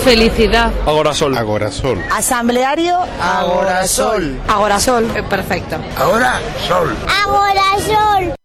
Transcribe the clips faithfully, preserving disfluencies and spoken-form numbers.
Felicidad. Agorasol. Agorasol. Asambleario. Agorasol. Agorasol. Eh, perfecto. Agorasol. Agorasol.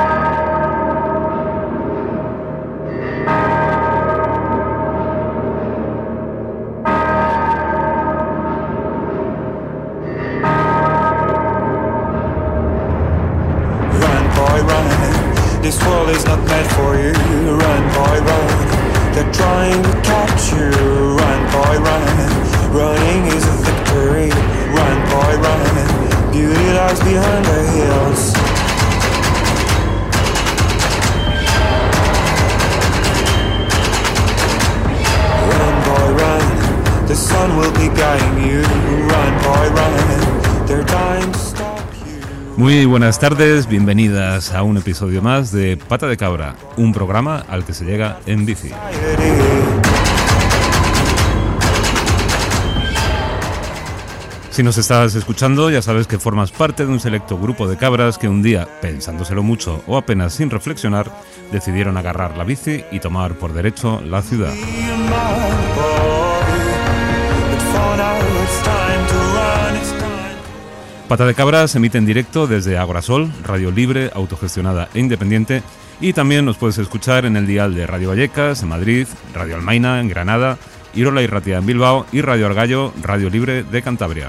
This world is not meant for you. Run, boy, run. They're trying to catch you. Run, boy, run. Running is a victory. Run, boy, run. Beauty lies behind the hills. Run, boy, run. The sun will be guiding you. Run, boy, run. They're dying to stop. Muy buenas tardes, bienvenidas a un episodio más de Pata de Cabra, un programa al que se llega en bici. Si nos estás escuchando, ya sabes que formas parte de un selecto grupo de cabras que un día, pensándoselo mucho o apenas sin reflexionar, decidieron agarrar la bici y tomar por derecho la ciudad. Pata de Cabra se emite en directo desde Agorasol, radio libre, autogestionada e independiente, y también nos puedes escuchar en el dial de Radio Vallecas en Madrid, Radio Almaina en Granada, Irola y Ratia en Bilbao y Radio Argallo, radio libre de Cantabria.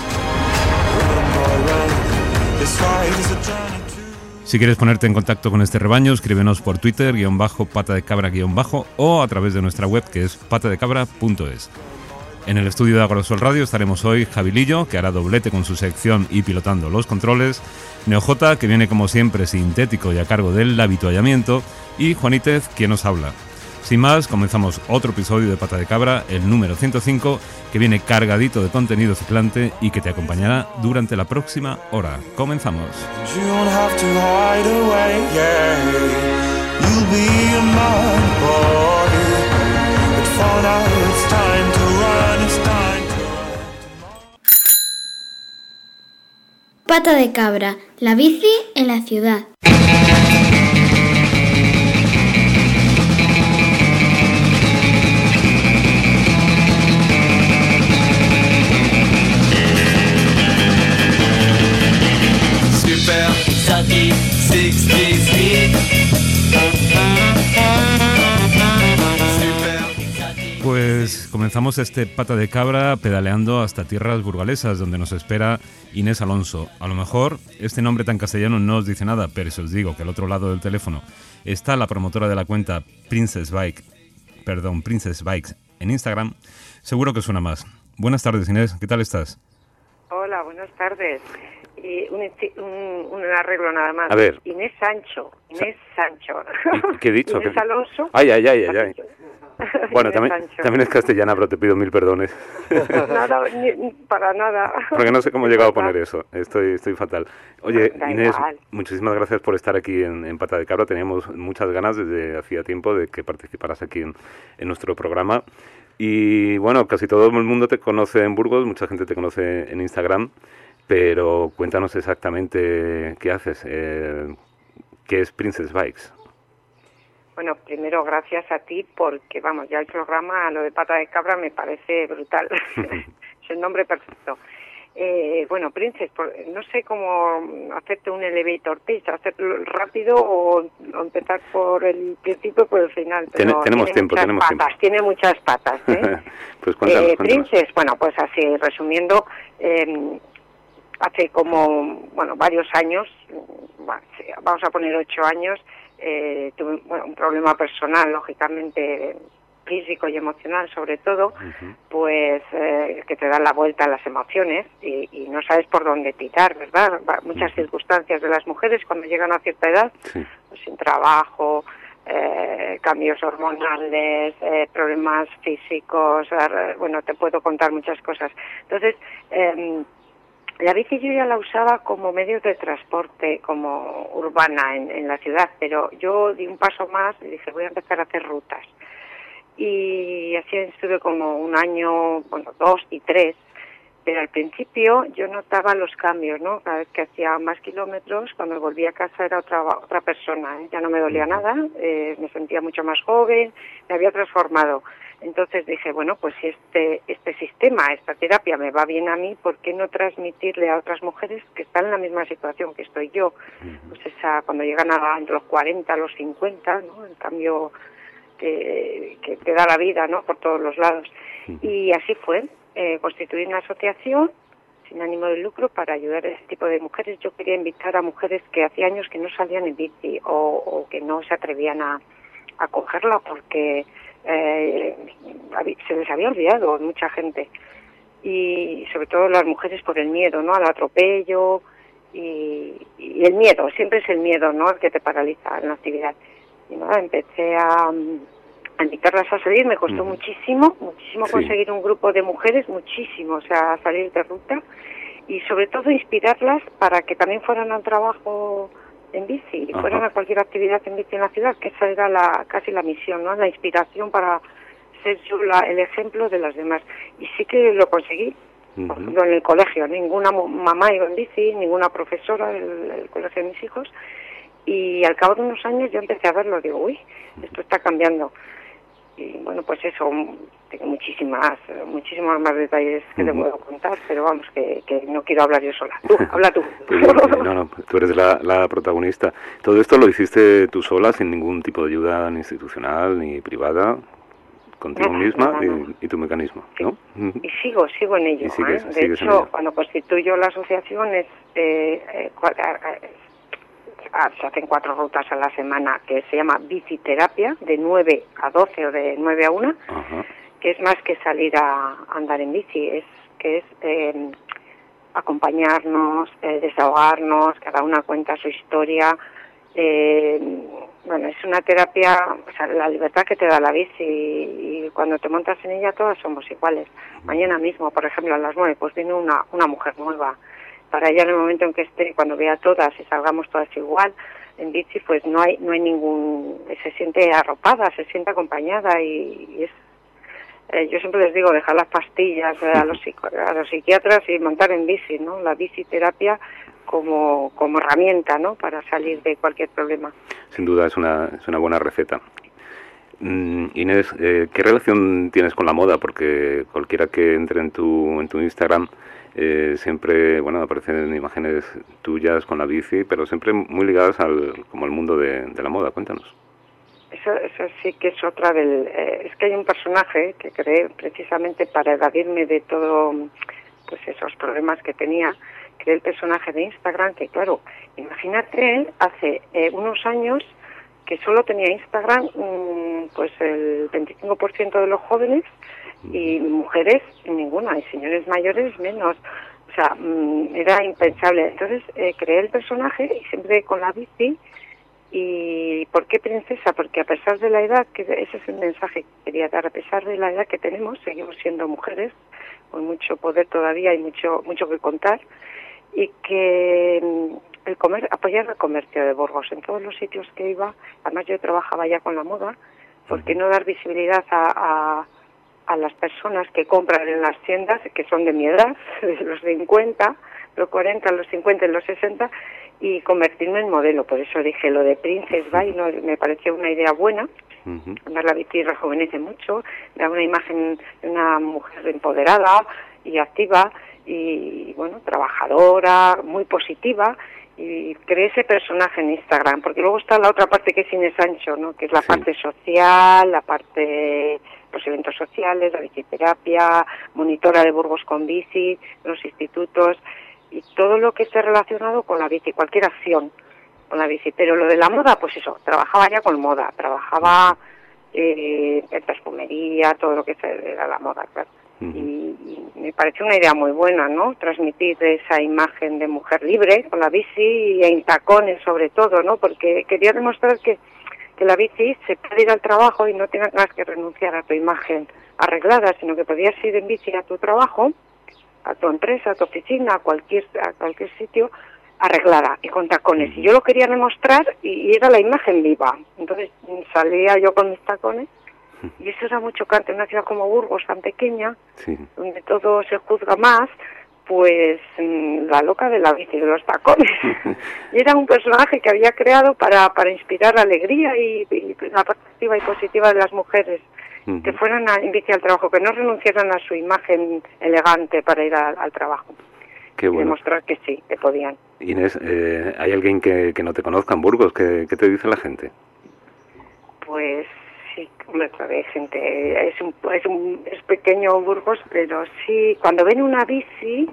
Si quieres ponerte en contacto con este rebaño, escríbenos por Twitter, guión bajo, pata de cabra, guión bajo, o a través de nuestra web que es patadecabra punto es. En el estudio de Agorasol Radio estaremos hoy Javi Lillo, que hará doblete con su sección y pilotando los controles, Neo J, que viene como siempre sintético y a cargo del habituallamiento, y Juanítez, quien nos habla. Sin más, comenzamos otro episodio de Pata de Cabra, el número ciento cinco, que viene cargadito de contenido ciclante y que te acompañará durante la próxima hora. Comenzamos. Pata de Cabra, la bici en la ciudad. Super Sati sesenta Pues comenzamos este Pata de Cabra pedaleando hasta tierras burgalesas, donde nos espera Inés Alonso. A lo mejor este nombre tan castellano no os dice nada, pero si os digo que al otro lado del teléfono está la promotora de la cuenta Princess Bike, perdón, Princess Bikes en Instagram, seguro que suena más. Buenas tardes, Inés, ¿qué tal estás? Hola, buenas tardes. Y un, un, un arreglo nada más. A ver. Inés Sancho, Inés Sancho. ¿Qué he dicho? Inés ¿Qué... Alonso. Ay, ay, ay, ay, ay. Bueno, también, Sancho. también es castellana, pero te pido mil perdones. Nada, ni, para nada. Porque no sé cómo he llegado a poner eso. Estoy estoy fatal. Oye, Da Inés, igual. muchísimas gracias por estar aquí en, en Pata de Cabra. Teníamos muchas ganas desde hacía tiempo de que participaras aquí en, en nuestro programa. Y bueno, casi todo el mundo te conoce en Burgos, mucha gente te conoce en Instagram, pero cuéntanos exactamente qué haces. Eh, ¿Qué es Princess Bikes? Bueno, primero gracias a ti porque, vamos, ya el programa, lo de Pata de Cabra, me parece brutal. Es el nombre perfecto. Eh, bueno, Princess, por, no sé cómo hacerte un elevator pitch, hacerlo rápido o, o empezar por el principio o por el final. Pero Ten, tenemos tiene tiempo, muchas tenemos patas, tiempo. Tiene muchas patas, ¿eh? Pues cuéntanos, eh, cuéntanos. Princess, bueno, pues así, resumiendo, eh, hace como, bueno, varios años, vamos a poner ocho años, eh, tuve bueno, un problema personal, lógicamente, físico y emocional sobre todo, uh-huh. pues eh, que te dan la vuelta a las emociones y, y no sabes por dónde tirar, ¿verdad? Muchas uh-huh. circunstancias de las mujeres cuando llegan a cierta edad, sí. pues, sin trabajo, eh, cambios hormonales, eh, problemas físicos, eh, bueno, te puedo contar muchas cosas. Entonces, eh, la bici yo ya la usaba como medio de transporte, como urbana en, en la ciudad, pero yo di un paso más y dije, voy a empezar a hacer rutas. Y así estuve como un año, bueno, dos y tres, pero al principio yo notaba los cambios, ¿no? Cada vez que hacía más kilómetros, cuando volvía a casa era otra otra persona, ¿eh? Ya no me dolía nada, eh, me sentía mucho más joven, me había transformado. Entonces dije, bueno, pues si este este sistema, esta terapia me va bien a mí, ¿por qué no transmitirle a otras mujeres que están en la misma situación que estoy yo? Uh-huh. Pues esa, cuando llegan a entre los cuarenta, los cincuenta, ¿no? El cambio que, que te da la vida, ¿no? Por todos los lados. Uh-huh. Y así fue, eh, constituí una asociación sin ánimo de lucro para ayudar a ese tipo de mujeres. Yo quería invitar a mujeres que hacía años que no salían en bici o, o que no se atrevían a, a cogerla porque eh, se les había olvidado mucha gente, y sobre todo las mujeres por el miedo, ¿no? Al atropello y, y el miedo, siempre es el miedo, ¿no? El que te paraliza en la actividad. Y nada, empecé a, a invitarlas a salir, me costó uh-huh. muchísimo, muchísimo sí. conseguir un grupo de mujeres, muchísimo, o sea, salir de ruta, y sobre todo inspirarlas para que también fueran al trabajo en bici, y fueran a cualquier actividad en bici en la ciudad, que esa era la, casi la misión, ¿no? La inspiración para ser yo la, el ejemplo de las demás. Y sí que lo conseguí, uh-huh. por ejemplo, en el colegio, ninguna mamá iba en bici, ninguna profesora del, del colegio de mis hijos, y al cabo de unos años yo empecé a verlo, digo, uy, esto está cambiando. Y bueno, pues eso, tengo muchísimas, muchísimos más detalles que uh-huh. te puedo contar, pero vamos, que, que no quiero hablar yo sola. Tú, habla tú. No, no, tú eres la, la protagonista. Todo esto lo hiciste tú sola, sin ningún tipo de ayuda ni institucional ni privada, contigo no, misma no, no, no. Y, y tu mecanismo, sí. ¿no? Y sigo, sigo en ello. Sigues, ¿eh? De hecho, cuando constituyo la asociación es... Eh, eh, se hacen cuatro rutas a la semana que se llama biciterapia, de nueve a doce o de nueve a una, uh-huh. que es más que salir a andar en bici, es que es eh, acompañarnos, eh, desahogarnos, cada una cuenta su historia. Eh, bueno, es una terapia, o sea, la libertad que te da la bici, y, y cuando te montas en ella todas somos iguales. Mañana mismo, por ejemplo, a las nueve, pues viene una, una mujer nueva. Para ella, en el momento en que esté, cuando vea todas y salgamos todas igual en bici, pues no hay no hay ningún, se siente arropada, se siente acompañada, y, y es, eh, yo siempre les digo, dejar las pastillas eh, a los a los psiquiatras y montar en bici, ¿no? La biciterapia como como herramienta, ¿no? Para salir de cualquier problema. Sin duda es una es una buena receta. Mm, Inés, eh, ¿qué relación tienes con la moda? Porque cualquiera que entre en tu en tu Instagram Eh, siempre, bueno, aparecen imágenes tuyas con la bici, pero siempre muy ligadas al como al mundo de, de la moda. Cuéntanos. Eso, eso sí que es otra del... Eh, es que hay un personaje que creé precisamente para evadirme de todo, pues esos problemas que tenía. Creé el personaje de Instagram, que claro, imagínate, él hace eh, unos años que solo tenía Instagram, mmm, pues el veinticinco por ciento de los jóvenes, y mujeres ninguna, y señores mayores menos. O sea, mmm, era impensable. Entonces eh, creé el personaje, y siempre con la bici. ¿Y por qué princesa? Porque a pesar de la edad, que ese es el mensaje que quería dar, a pesar de la edad que tenemos, seguimos siendo mujeres con mucho poder todavía y mucho mucho que contar, y que mmm, el comer, apoyar el comercio de Burgos en todos los sitios que iba. Además yo trabajaba ya con la moda, ¿por qué no dar visibilidad a, a a las personas que compran en las tiendas, que son de mi edad, de los cincuenta, los cuarenta, los cincuenta y los sesenta, y convertirme en modelo? Por eso dije lo de Princess By, ¿no? Me pareció una idea buena. Uh-huh. Además la bici rejuvenece mucho, da una imagen de una mujer empoderada y activa, y bueno, trabajadora, muy positiva, y creé ese personaje en Instagram, porque luego está la otra parte que es Inés Sancho, ¿no? Que es la sí. parte social, la parte... los eventos sociales, la biciterapia, monitora de Burgos con bici, los institutos, y todo lo que esté relacionado con la bici, cualquier acción con la bici. Pero lo de la moda, pues eso, trabajaba ya con moda, trabajaba eh, en perfumería, todo lo que era la moda, claro. Uh-huh. Y, y me pareció una idea muy buena, ¿no? Transmitir esa imagen de mujer libre con la bici, y en tacones sobre todo, ¿no? Porque quería demostrar que que la bici se puede ir al trabajo y no tengas que renunciar a tu imagen arreglada, sino que podías ir en bici a tu trabajo, a tu empresa, a tu oficina, a cualquier a cualquier sitio, arreglada y con tacones. Y yo lo quería demostrar, y, y era la imagen viva. Entonces salía yo con mis tacones, y eso era muy chocante en una ciudad como Burgos, tan pequeña, sí. donde todo se juzga más. Pues la loca de la bici, de los tacones. Y era un personaje que había creado para para inspirar alegría y, y la parte activa y positiva de las mujeres. Uh-huh. Que fueran a, en bici al trabajo, que no renunciaran a su imagen elegante para ir a, al trabajo. Qué bueno. Y demostrar que sí, que podían. Inés, eh, ¿hay alguien que, que no te conozca en Burgos? ¿Qué, qué te dice la gente? Pues sí, hombre, claro, hay gente, es un, es un es pequeño Burgos, pero sí, cuando ven una bici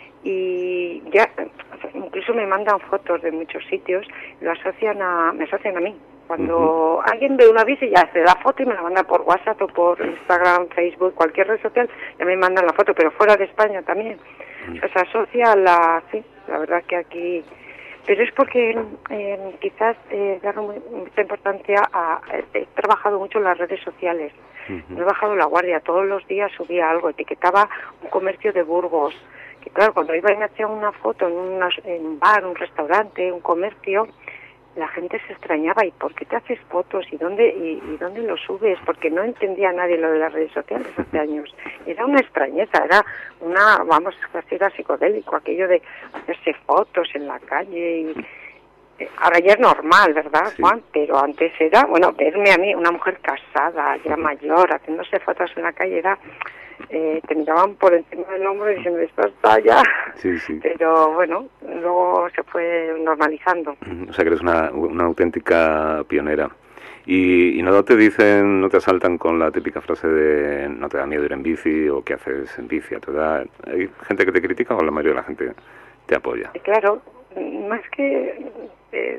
y ya, incluso me mandan fotos de muchos sitios, lo asocian a, me asocian a mí. Cuando uh-huh. alguien ve una bici ya se da foto y me la manda por WhatsApp o por Instagram, Facebook, cualquier red social, ya me mandan la foto, pero fuera de España también. Uh-huh. O sea, se asocia a la, sí, la verdad que aquí... Pero es porque eh, quizás eh, dar mucha importancia a... He trabajado mucho en las redes sociales, uh-huh. he bajado la guardia, todos los días subía algo, etiquetaba un comercio de Burgos, que claro, cuando iba y me hacía una foto en, una, en un bar, un restaurante, un comercio, la gente se extrañaba, ¿y por qué te haces fotos? ¿Y dónde y, y dónde lo subes? Porque no entendía nadie lo de las redes sociales hace años. Era una extrañeza, era una, vamos, casi era psicodélico, aquello de hacerse fotos en la calle. Y, eh, ahora ya es normal, ¿verdad, sí. Juan? Pero antes era, bueno, verme a mí, una mujer casada, ya mayor, haciéndose fotos en la calle, era... Eh, te miraban por encima del hombro diciendo esto está ya, sí, sí. Pero bueno, luego se fue normalizando. O sea que eres una, una auténtica pionera. Y, y no te dicen, no te asaltan con la típica frase de no te da miedo ir en bici o qué haces en bici a tu edad. ¿Hay gente que te critica o la mayoría de la gente te apoya? Claro, más que... Eh,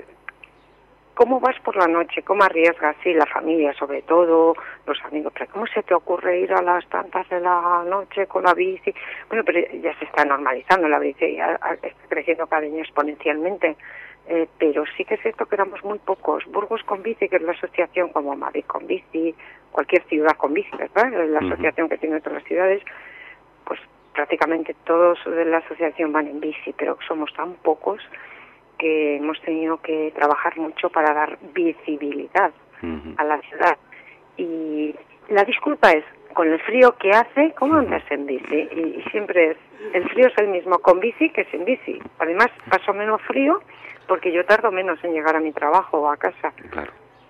¿Cómo vas por la noche? ¿Cómo arriesgas? Sí, la familia sobre todo, los amigos. ¿Pero cómo se te ocurre ir a las tantas de la noche con la bici? Bueno, pero ya se está normalizando la bici, ya está creciendo cada año exponencialmente. Eh, pero sí que es cierto que éramos muy pocos. Burgos con bici, que es la asociación como Madrid con bici, cualquier ciudad con bici, ¿verdad? La asociación uh-huh. que tiene otras ciudades, pues prácticamente todos de la asociación van en bici, pero somos tan pocos que hemos tenido que trabajar mucho para dar visibilidad uh-huh. a la ciudad. Y la disculpa es, con el frío que hace, ¿cómo andas en bici? Y, y siempre es, el frío es el mismo con bici que sin bici. Además, paso menos frío porque yo tardo menos en llegar a mi trabajo o a casa. Claro.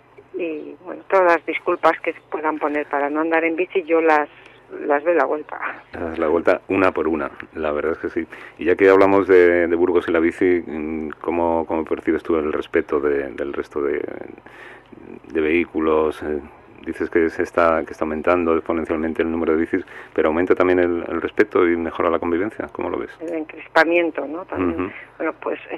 Y bueno, todas las disculpas que se puedan poner para no andar en bici, yo las las doy la vuelta. Das la vuelta una por una, la verdad es que sí. Y ya que hablamos de, de Burgos y la bici, ¿cómo, cómo percibes tú el respeto de, del resto de, de vehículos? Eh, dices que se está que está aumentando exponencialmente el número de bicis, pero aumenta también el, el respeto y mejora la convivencia. ¿Cómo lo ves? El encrespamiento, ¿no? También. Uh-huh. Bueno, pues es,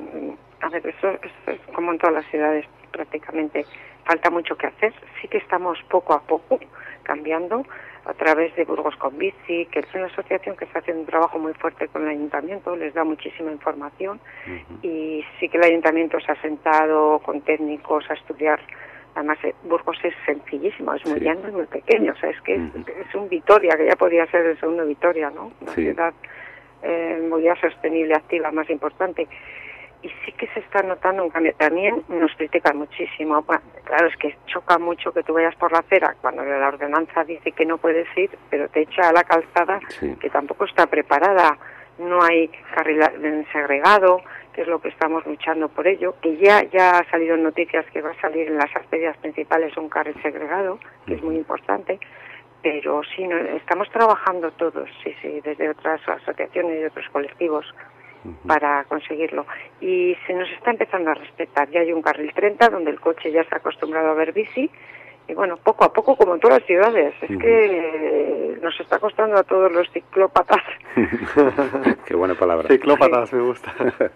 a ver, eso es, es como en todas las ciudades prácticamente. Falta mucho que hacer. Sí que estamos poco a poco cambiando a través de Burgos con Bici, que es una asociación que está haciendo un trabajo muy fuerte con el ayuntamiento, les da muchísima información uh-huh. y sí que el ayuntamiento se ha sentado con técnicos a estudiar. Además, eh, Burgos es sencillísimo, es muy sí. llano y muy pequeño, o sea, es que uh-huh. es, es un Vitoria, que ya podría ser el segundo Vitoria, ¿no? Una sí. ciudad eh, movilidad sostenible, activa, más importante. Y sí que se está notando un cambio. También nos critican muchísimo. Bueno, claro, es que choca mucho que tú vayas por la acera cuando la ordenanza dice que no puedes ir, pero te echa a la calzada sí. que tampoco está preparada. No hay carril segregado, que es lo que estamos luchando por ello, que ya ya ha salido en noticias que va a salir en las arterias principales un carril segregado, que es muy importante. Pero sí, no, estamos trabajando todos, sí, sí, desde otras asociaciones y otros colectivos, para conseguirlo. Y se nos está empezando a respetar. Ya hay un carril treinta donde el coche ya se ha acostumbrado a ver bici. Y bueno, poco a poco, como en todas las ciudades. Es uh-huh. que nos está costando a todos los ciclópatas. Qué buena palabra. Ciclópatas, sí. Me gusta.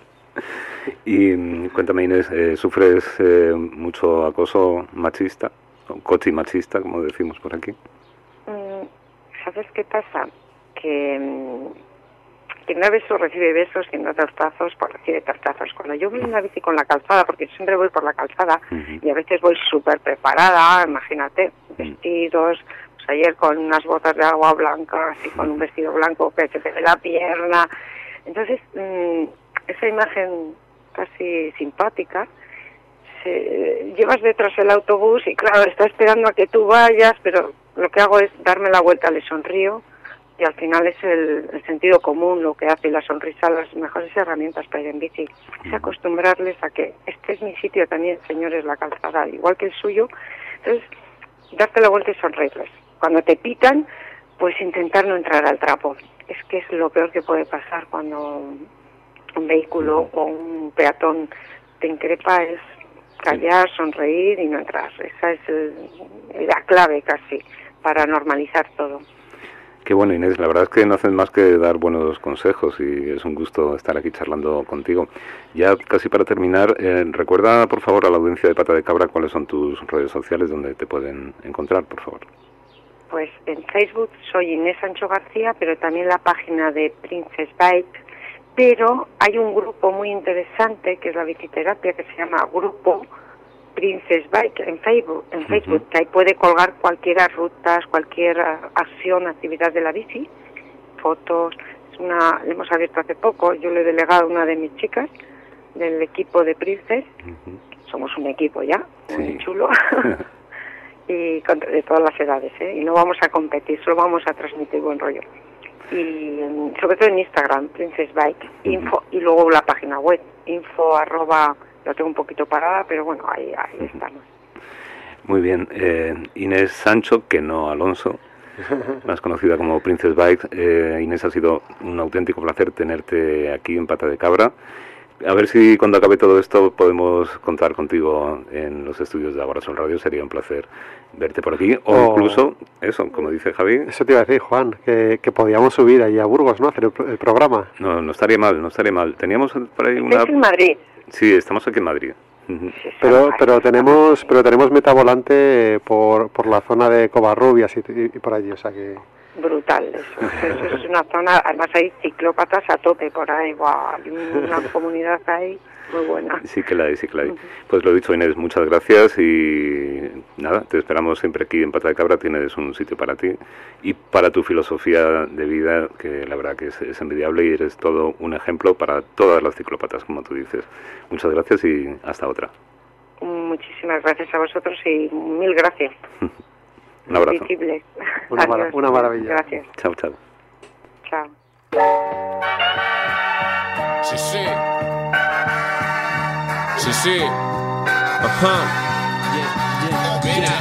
Y cuéntame, Inés, eh, ¿sufres eh, mucho acoso machista? O coche machista, como decimos por aquí. ¿Sabes qué pasa? Que... Quien da besos recibe besos, quien da tortazos pues recibe tortazos. Cuando yo voy en la bici con la calzada, porque siempre voy por la calzada, uh-huh. y a veces voy súper preparada, imagínate, vestidos, pues ayer con unas botas de agua blancas y con un vestido blanco que se te ve la pierna. Entonces, mmm, esa imagen casi simpática, se, llevas detrás el autobús y claro, está esperando a que tú vayas, pero lo que hago es darme la vuelta, le sonrío, y al final es el, el sentido común lo que hace, y la sonrisa las mejores herramientas para ir en bici. Es acostumbrarles a que este es mi sitio también, señores, la calzada, igual que el suyo. Entonces, darte la vuelta y sonreírles. cuando te pitan, pues intentar no entrar al trapo. Es que es lo peor que puede pasar cuando un vehículo o un peatón te increpa, es callar, sonreír y no entrar. Esa es el, la clave casi para normalizar todo. Qué bueno, Inés, la verdad es que no haces más que dar buenos consejos y es un gusto estar aquí charlando contigo. Ya casi para terminar, eh, recuerda por favor a la audiencia de Pata de Cabra cuáles son tus redes sociales donde te pueden encontrar, por favor. Pues en Facebook soy Inés Sancho García, pero también la página de Princess Bike, pero hay un grupo muy interesante que es la biciterapia que se llama Grupo Princess Bike en Facebook, en Facebook, uh-huh. que ahí puede colgar cualquier rutas, cualquier acción, actividad de la bici, fotos. Es una, le hemos abierto hace poco, yo le he delegado a una de mis chicas del equipo de Princess, uh-huh. somos un equipo ya, sí. muy chulo. Y de todas las edades, ¿eh? Y no vamos a competir, solo vamos a transmitir buen rollo. Y sobre todo en Instagram, Princess Bike, info, uh-huh. y luego la página web, info arroba, lo tengo un poquito parada, pero bueno, ahí, ahí uh-huh. estamos. Muy bien, eh, Inés Sancho, que no Alonso, más conocida como Princess Bike. Eh, Inés, ha sido un auténtico placer tenerte aquí en Pata de Cabra. A ver si cuando acabe todo esto podemos contar contigo en los estudios de Agora Sol Radio. Sería un placer verte por aquí. O oh. incluso, eso, como dice Javi. Eso te iba a decir, Juan, que, que podíamos subir allí a Burgos, ¿no? Hacer el, el programa. No, no estaría mal, no estaría mal. Teníamos por ahí una... ¿Estás en Madrid? Sí, estamos aquí en Madrid. Pero pero tenemos pero tenemos metavolante por por la zona de Covarrubias y, y, y por allí, o sea que... Brutal, eso, eso es una zona, además hay ciclópatas a tope por ahí, wow, hay una comunidad ahí muy buena. Sí que la hay, sí que la hay. Pues lo dicho, Inés, muchas gracias y nada, te esperamos siempre aquí en Pata de Cabra, tienes un sitio para ti y para tu filosofía de vida, que la verdad que es, es envidiable y eres todo un ejemplo para todas las ciclópatas, como tú dices. Muchas gracias y hasta otra. Muchísimas gracias a vosotros y mil gracias. Un abrazo. Una, mar- una maravilla. Gracias. Chao, chao. Chao. Sí, sí. Sí, sí. Ajá. Mira,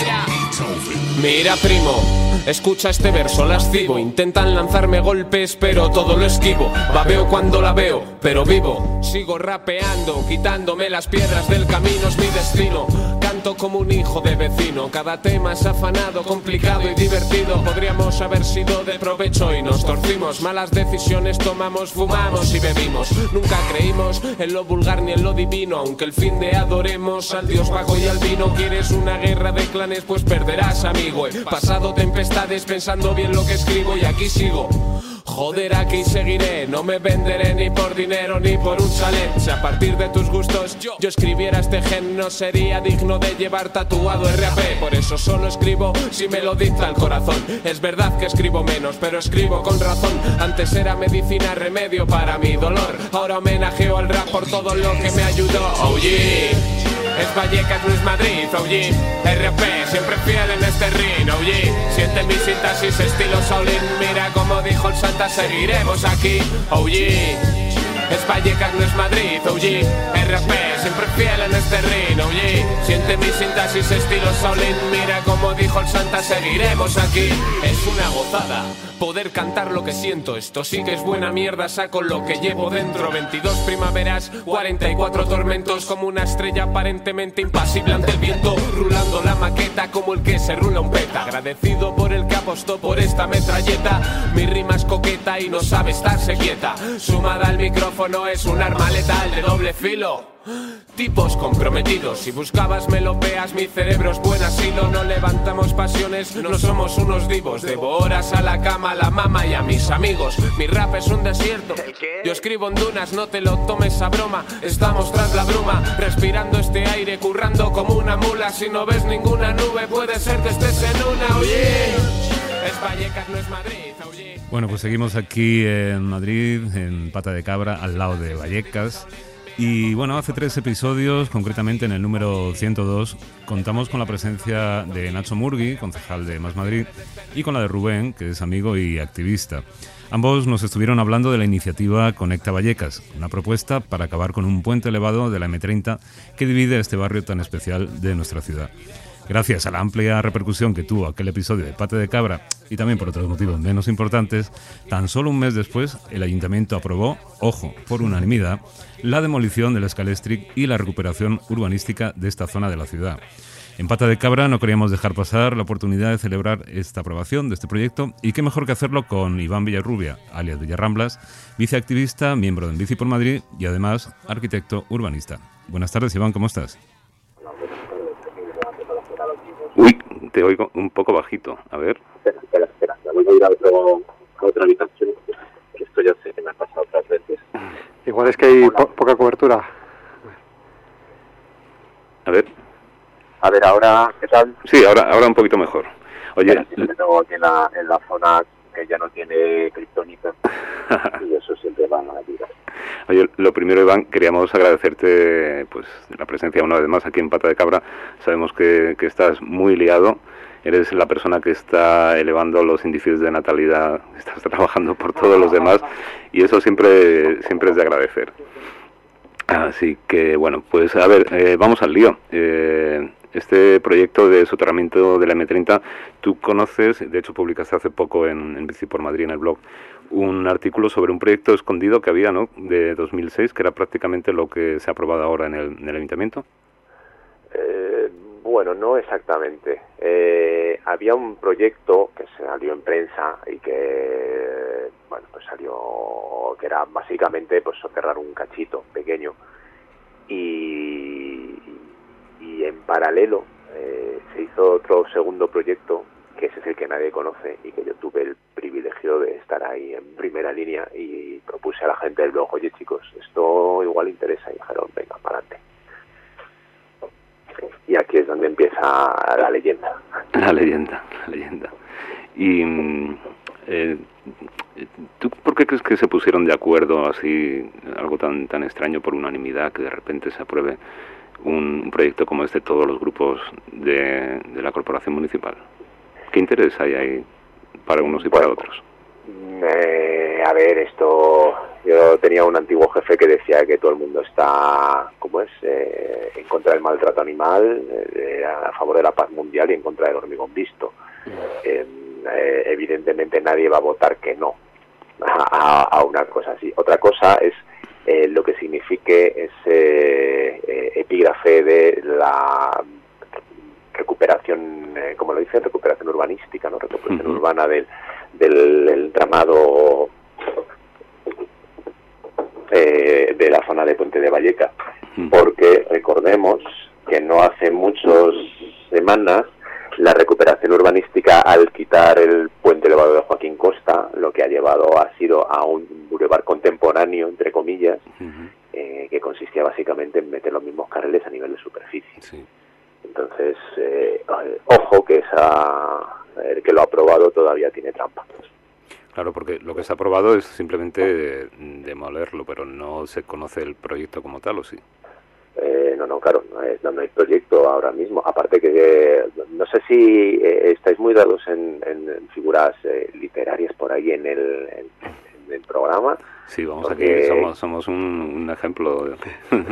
mira. Mira, primo. Escucha este verso lascivo. Intentan lanzarme golpes, pero todo lo esquivo. Babeo cuando la veo, pero vivo. Sigo rapeando, quitándome las piedras del camino, es mi destino. Canto como un hijo de vecino. Cada tema es afanado, complicado y divertido. Podríamos haber sido de provecho y nos torcimos. Malas decisiones tomamos, fumamos y bebimos. Nunca creímos en lo vulgar ni en lo divino. Aunque el fin de adoremos al dios vago y al vino. ¿Quieres una guerra de clanes? Pues perderás, amigo. He pasado tempestades pensando bien lo que escribo y aquí sigo. Joder, aquí seguiré, no me venderé ni por dinero ni por un chalet. Si a partir de tus gustos yo, yo escribiera este gen, no sería digno de llevar tatuado R A P. Por eso solo escribo si me lo dicta el corazón. Es verdad que escribo menos, pero escribo con razón. Antes era medicina, remedio para mi dolor. Ahora homenajeo al rap por todo lo que me ayudó. Oh yeah. Es Vallecas, no es Madrid, oh yeah. R P, siempre fiel en este ring, oh yeah. Siente mi sintaxis, estilo Shaolin. Mira como dijo el Santa, seguiremos aquí, oh yeah. Es Vallecas, no es Madrid, oh yeah. R P, siempre fiel en este ring, oh yeah. Siente mi sintaxis, estilo Shaolin. Mira como dijo el Santa, seguiremos aquí. Es una gozada poder cantar lo que siento. Esto sí que es buena mierda, saco lo que llevo dentro. Veintidós primaveras, cuarenta y cuatro tormentos. Como una estrella aparentemente impasible ante el viento, rulando la maqueta como el que se rula un peta. Agradecido por el que apostó por esta metralleta. Mi rima es coqueta y no sabe estarse quieta. Sumada al micrófono es un arma letal de doble filo. Tipos comprometidos, si buscabas melopeas, mi cerebro es buen asilo. No levantamos pasiones, no somos unos divos. Debo horas a la cama, a la mama y a mis amigos. Mi rap es un desierto, yo escribo en dunas, no te lo tomes a broma. Estamos tras la bruma, respirando este aire, currando como una mula. Si no ves ninguna nube, puede ser que estés en una, oye. Es Vallecas, no es Madrid, oye. Bueno, pues seguimos aquí en Madrid, en Pata de Cabra, al lado de Vallecas. Y bueno, hace tres episodios, concretamente en el número ciento dos, contamos con la presencia de Nacho Murgui, concejal de Más Madrid, y con la de Rubén, que es amigo y activista. Ambos nos estuvieron hablando de la iniciativa Conecta Vallecas, una propuesta para acabar con un puente elevado de la eme treinta que divide este barrio tan especial de nuestra ciudad. Gracias a la amplia repercusión que tuvo aquel episodio de Pata de Cabra y también por otros motivos menos importantes, tan solo un mes después el Ayuntamiento aprobó, ojo, por unanimidad, la demolición del Scalestric y la recuperación urbanística de esta zona de la ciudad. En Pata de Cabra no queríamos dejar pasar la oportunidad de celebrar esta aprobación de este proyecto y qué mejor que hacerlo con Iván Villarrubia, alias Villarramblas, viceactivista, miembro de Bici por Madrid y además arquitecto urbanista. Buenas tardes, Iván, ¿cómo estás? Uy, te oigo un poco bajito, a ver. Espera, espera, espera, ya voy a ir a, otro, a otra habitación, que esto ya sé que me ha pasado otras veces. Igual es que hay po poca cobertura. A ver. A ver, ahora, ¿qué tal? Sí, ahora ahora un poquito mejor. Oye, Espera, sí, me tengo aquí en la, en la zona que ya no tiene kriptonita y eso siempre va a ayudar. Oye, lo primero, Iván, queríamos agradecerte pues la presencia una vez más aquí en Pata de Cabra. Sabemos que, que estás muy liado, eres la persona que está elevando los índices de natalidad, estás trabajando por todos los demás y eso siempre siempre es de agradecer. Así que, bueno, pues a ver, eh, vamos al lío. Eh, este proyecto de soterramiento de la eme treinta, tú conoces, de hecho publicaste hace poco en, en Bici por Madrid, en el blog, un artículo sobre un proyecto escondido que había, ¿no?, de dos mil seis, que era prácticamente lo que se ha aprobado ahora en el, en el Ayuntamiento. Eh, bueno, no exactamente. Eh, había un proyecto que salió en prensa y que, bueno, pues salió, que era básicamente pues soterrar un cachito pequeño y, y en paralelo eh, se hizo otro segundo proyecto, que ese es el que nadie conoce y que yo tuve el privilegio de estar ahí en primera línea y propuse a la gente del blog, oye chicos, esto igual interesa, y dijeron, venga, para adelante. Y aquí es donde empieza la leyenda. La leyenda, la leyenda. Y eh, ¿tú por qué crees que se pusieron de acuerdo así, algo tan tan extraño, por unanimidad, que de repente se apruebe un, un proyecto como este, todos los grupos de, de la corporación municipal? ¿Qué interés hay ahí para unos y para bueno, otros? Eh, a ver, esto... Yo tenía un antiguo jefe que decía que todo el mundo está, ¿cómo es?, eh, en contra del maltrato animal, eh, a favor de la paz mundial y en contra del hormigón visto. Eh, eh, evidentemente nadie va a votar que no a, a una cosa así. Otra cosa es eh, lo que signifique ese eh, epígrafe de la recuperación, eh, como lo dicen, recuperación urbanística, ¿no? Recuperación uh-huh. urbana del, del, del entramado eh, de la zona de Puente de Valleca, uh-huh. porque recordemos que no hace muchas semanas la recuperación urbanística, al quitar el puente elevado de Joaquín Costa, lo que ha llevado ha sido a un bulevar contemporáneo, entre comillas, uh-huh. eh, que consistía básicamente en meter los mismos carriles a nivel de superficie. Sí. Entonces, eh, ojo que esa, el que lo ha aprobado todavía tiene trampa. Claro, porque lo que se ha aprobado es simplemente demolerlo, pero no se conoce el proyecto como tal, ¿o sí? Eh, no, no, claro, no, es, no, no hay proyecto ahora mismo. Aparte que, eh, no sé si eh, estáis muy dados en, en, en figuras eh, literarias por ahí en el, en, en el programa. Sí, vamos, porque... aquí somos, somos un, un ejemplo de,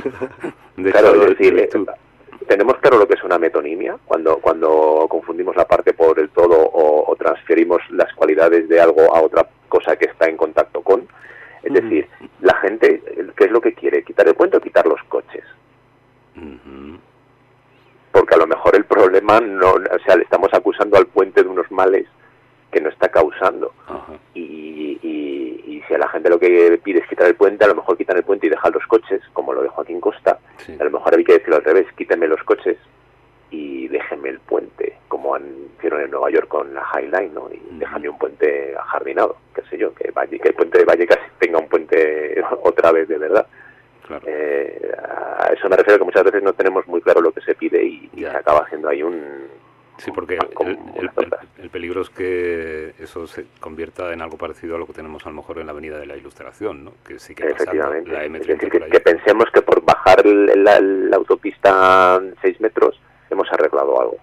de claro, es decir, de tenemos claro lo que es una metonimia, cuando cuando confundimos la parte por el todo o, o transferimos las cualidades de algo a otra cosa que está en contacto con. Es uh-huh. decir, la gente, ¿qué es lo que quiere? ¿Quitar el puente o quitar los coches? Uh-huh. Porque a lo mejor el problema, no, o sea, le estamos acusando al puente de unos males que no está causando. Uh-huh. Y, y, y si a la gente lo que pide es quitar el puente, a lo mejor quitan el puente y dejan los coches, como lo de Joaquín Costa. Sí. A lo mejor hay que decirlo al revés, quítenme los coches y déjenme el puente, como han, hicieron en Nueva York con la High Line, ¿no? Y uh-huh. déjame un puente ajardinado, qué sé yo, que, Valle, que el puente de Vallecas tenga un puente otra vez de verdad. Claro. Eh, a eso me refiero, que muchas veces no tenemos muy claro lo que se pide y, y se acaba haciendo ahí un... Sí, porque el, el, el, el peligro es que eso se convierta en algo parecido a lo que tenemos a lo mejor en la Avenida de la Ilustración, ¿no? Que sí que efectivamente, la eme treinta es decir, que, que pensemos que por bajar la, la autopista seis metros hemos arreglado algo.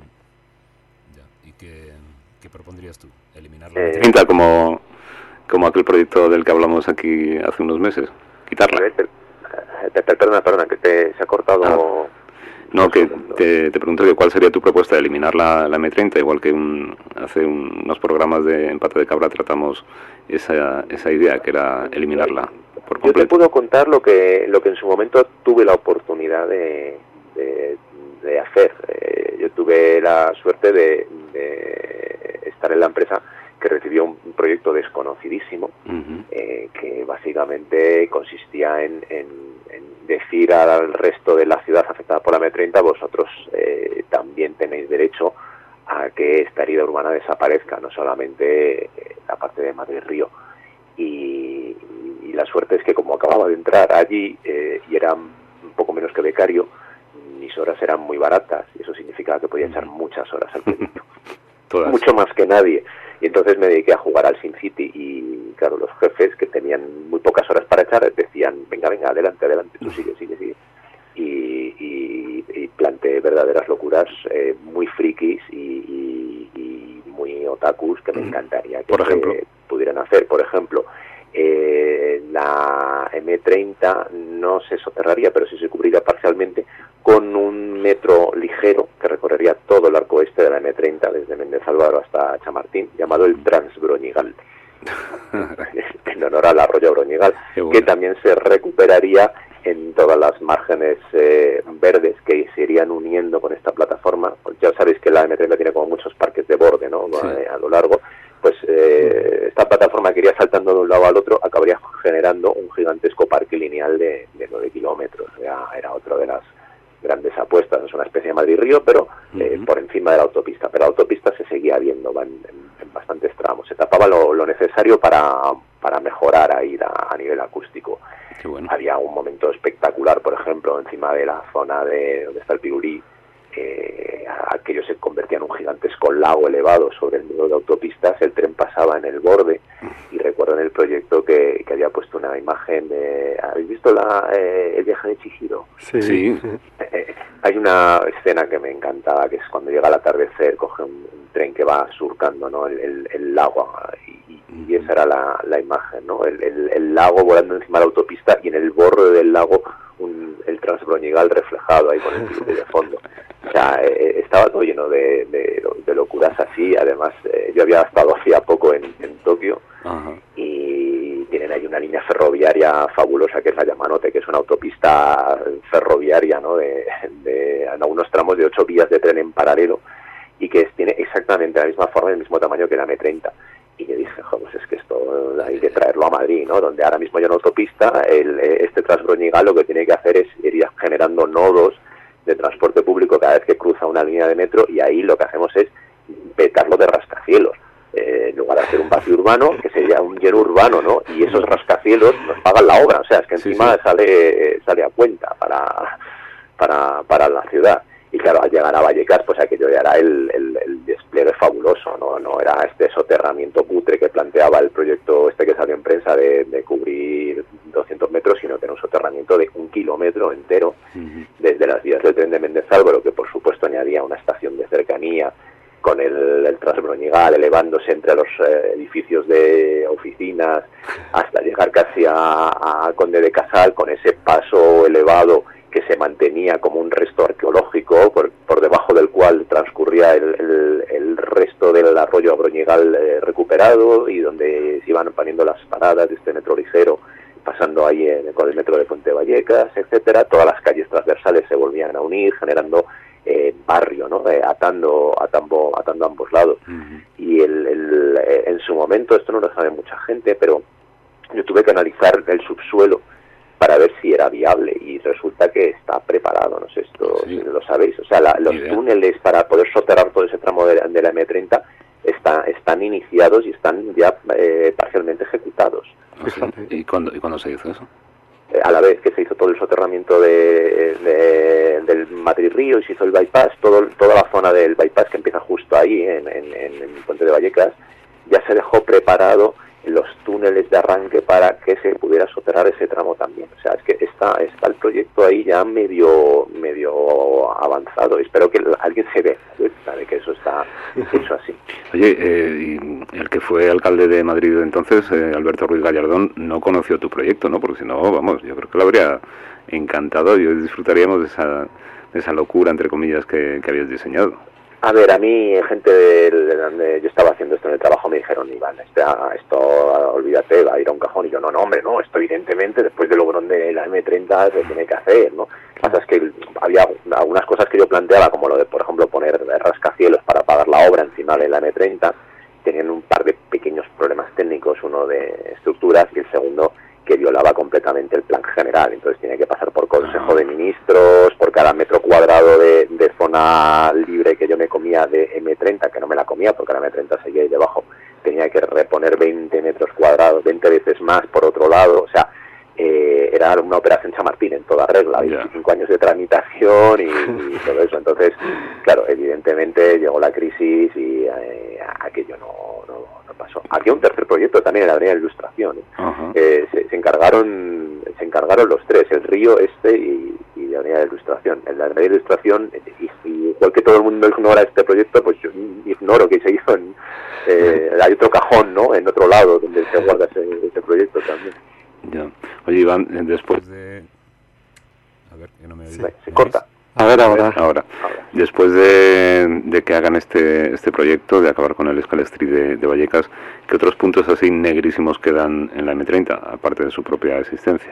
Uh-huh. Ya. ¿Y qué, qué propondrías tú? ¿Eliminar la eme treinta eh, como, como aquel proyecto del que hablamos aquí hace unos meses? ¿Quitarla? Te, te, te, perdona, perdona, que te, se ha cortado... Ah. No, que te, te pregunto que cuál sería tu propuesta de eliminar la, la eme treinta, igual que un, hace un, unos programas de En Pata de Cabra tratamos esa, esa idea, que era eliminarla por completo. Yo te puedo contar lo que lo que en su momento tuve la oportunidad de, de, de hacer. Eh, yo tuve la suerte de, de estar en la empresa que recibió un proyecto desconocidísimo, uh-huh. eh, que básicamente consistía en, en, en decir al resto de la ciudad afectada por la eme treinta, vosotros eh, también tenéis derecho a que esta herida urbana desaparezca, no solamente eh, la parte de Madrid-Río. Y, y la suerte es que como acababa de entrar allí eh, y era un poco menos que becario, mis horas eran muy baratas y eso significaba que podía echar muchas horas al proyecto. Todas. Mucho más que nadie. Y entonces me dediqué a jugar al SimCity y, claro, los jefes, que tenían muy pocas horas para echar, decían, venga, venga, adelante, adelante, tú sigue, sigue, sigue. Y, y, y planteé verdaderas locuras eh, muy frikis y, y, y muy otakus que me encantaría que, por ejemplo, que pudieran hacer. Por ejemplo, eh, la eme treinta no se soterraría, pero sí se cubriría parcialmente con un metro ligero que recorrería todo el arco oeste de la eme treinta, desde Méndez Álvaro hasta Chamartín, llamado el Transbroñigal, en honor al arroyo Broñigal, bueno. Que también se recuperaría en todas las márgenes eh, verdes que se irían uniendo con esta plataforma. Ya sabéis que la eme treinta tiene como muchos parques de borde, ¿no? Sí. A, a lo largo. Pues eh, esta plataforma que iría saltando de un lado al otro acabaría generando un gigantesco parque lineal de, de nueve kilómetros. Era, era otra de las grandes apuestas. Es una especie de Madrid-Río, pero eh, uh-huh. por encima de la autopista. Pero la autopista se seguía viendo en, en, en bastantes tramos. Se tapaba lo, lo necesario para, para mejorar ahí la, a nivel acústico. Qué bueno. Había un momento espectacular, por ejemplo, encima de la zona de donde está el Pirurí. Eh, aquello se convertía en un gigantesco lago elevado sobre el muro de autopistas, el tren pasaba en el borde y recuerdo en el proyecto que, que había puesto una imagen de... ¿Habéis visto la, eh, el viaje de Chihiro? Sí. sí. Eh, hay una escena que me encantaba, que es cuando llega el atardecer, coge un, un tren que va surcando, ¿no? el, el, el lago y, y esa era la, la imagen, ¿no? El, el, el lago volando encima de la autopista y en el borde del lago un, el Transbroñigal reflejado ahí con el piloto de fondo. O sea, eh, estaba todo lleno de, de, de locuras así. Además, eh, yo había estado hacía poco en, en Tokio. Ajá. Y tienen ahí una línea ferroviaria fabulosa que es la Yamanote, que es una autopista ferroviaria, ¿no? De, de en algunos tramos de ocho vías de tren en paralelo y que es, tiene exactamente la misma forma y el mismo tamaño que la eme treinta. Y yo dije, jo, pues es que esto hay que traerlo a Madrid, ¿no? Donde ahora mismo hay una autopista, el, este Transbroñigal lo que tiene que hacer es ir generando nodos de transporte público cada vez que cruza una línea de metro y ahí lo que hacemos es petarlo de rascacielos. Eh, en lugar de hacer un vacío urbano, que sería un lleno urbano, ¿no? Y esos rascacielos nos pagan la obra, o sea, es que encima sí, sí. sale sale a cuenta para, para, para la ciudad. Y claro, al llegar a Vallecas, pues aquello ya era el, el, el despliegue fabuloso, ¿no? No era este soterramiento cutre que planteaba el proyecto este que salió en prensa de, de cubrir doscientos metros, sino que era un soterramiento de un kilómetro entero, uh-huh. desde las vías del tren de Méndez Álvaro, que por supuesto añadía una estación de cercanía, con el, el Transbroñigal elevándose entre los eh, edificios de oficinas, hasta llegar casi a, a Conde de Casal, con ese paso elevado que se mantenía como un resto arqueológico, por, por debajo del cual transcurría el, el, el resto del arroyo Broñigal eh, recuperado, y donde se iban poniendo las paradas de este metro ligero, pasando ahí en, con el metro de Puente Vallecas, etcétera. Todas las calles transversales se volvían a unir, generando eh, barrio, ¿no? Eh, atando, atando, atando a ambos lados. Uh-huh. Y el, el, eh, en su momento, esto no lo sabe mucha gente, pero yo tuve que analizar el subsuelo para ver si era viable, y resulta que está preparado, no sé esto sí. si lo sabéis, o sea, la, los idea. túneles para poder soterrar todo ese tramo de, de la eme treinta está, están iniciados y están ya eh, parcialmente ejecutados. ¿Y cuándo, ¿Y cuándo se hizo eso? Eh, a la vez que se hizo todo el soterramiento de, de, del Madrid-Río y se hizo el bypass, todo, toda la zona del bypass que empieza justo ahí en, en, en el Puente de Vallecas, ya se dejó preparado los túneles de arranque para que se pudiera soterrar ese tramo también. O sea, es que está está el proyecto ahí ya medio medio avanzado. Espero que alguien se dé cuenta de que eso está hecho así. Oye, eh, y el que fue alcalde de Madrid entonces, eh, Alberto Ruiz Gallardón, no conoció tu proyecto, ¿no? Porque si no, vamos, yo creo que lo habría encantado y disfrutaríamos de esa, de esa locura, entre comillas, que, que habías diseñado. A ver, a mí, gente de, de donde yo estaba haciendo esto en el trabajo, me dijeron, Iván, este, esto, olvídate, va a ir a un cajón. Y yo, no, no, hombre, no, esto evidentemente, después del logrón de la eme treinta, se tiene que hacer, ¿no? Lo que pasa es que había algunas cosas que yo planteaba, como lo de, por ejemplo, poner rascacielos para pagar la obra encima de la eme treinta, tenían un par de pequeños problemas técnicos, uno de estructuras y el segundo que violaba completamente el plan general. Entonces tiene que pasar por Consejo de Ministros, por cada metro cuadrado de, de zona libre que yo me comía de eme treinta, que no me la comía porque la eme treinta seguía ahí debajo, tenía que reponer veinte metros cuadrados, veinte veces más por otro lado. O sea, eh, era una operación Chamartín en toda regla, veinticinco años de tramitación y, y todo eso. Entonces, claro, evidentemente llegó la crisis y eh, aquello no, no, no pasó. Aquí un tercer proyecto también en la Avenida de Ilustración. Uh-huh. eh, se, se encargaron se encargaron los tres, el Río, este y, y la Avenida de Ilustración. En la Avenida de Ilustración, y, y igual que todo el mundo ignora este proyecto, pues yo ignoro que se hizo en... Eh, hay otro cajón, ¿no?, en otro lado donde se guarda ese, ese proyecto también. Ya. Oye, Iván, después de... A ver, que no me sí, se corta. A ver, ahora. Ahora. ahora. Después de, de que hagan este este proyecto, de acabar con el Scalestri de, de Vallecas, ¿qué otros puntos así negrísimos quedan en la eme treinta, aparte de su propia existencia?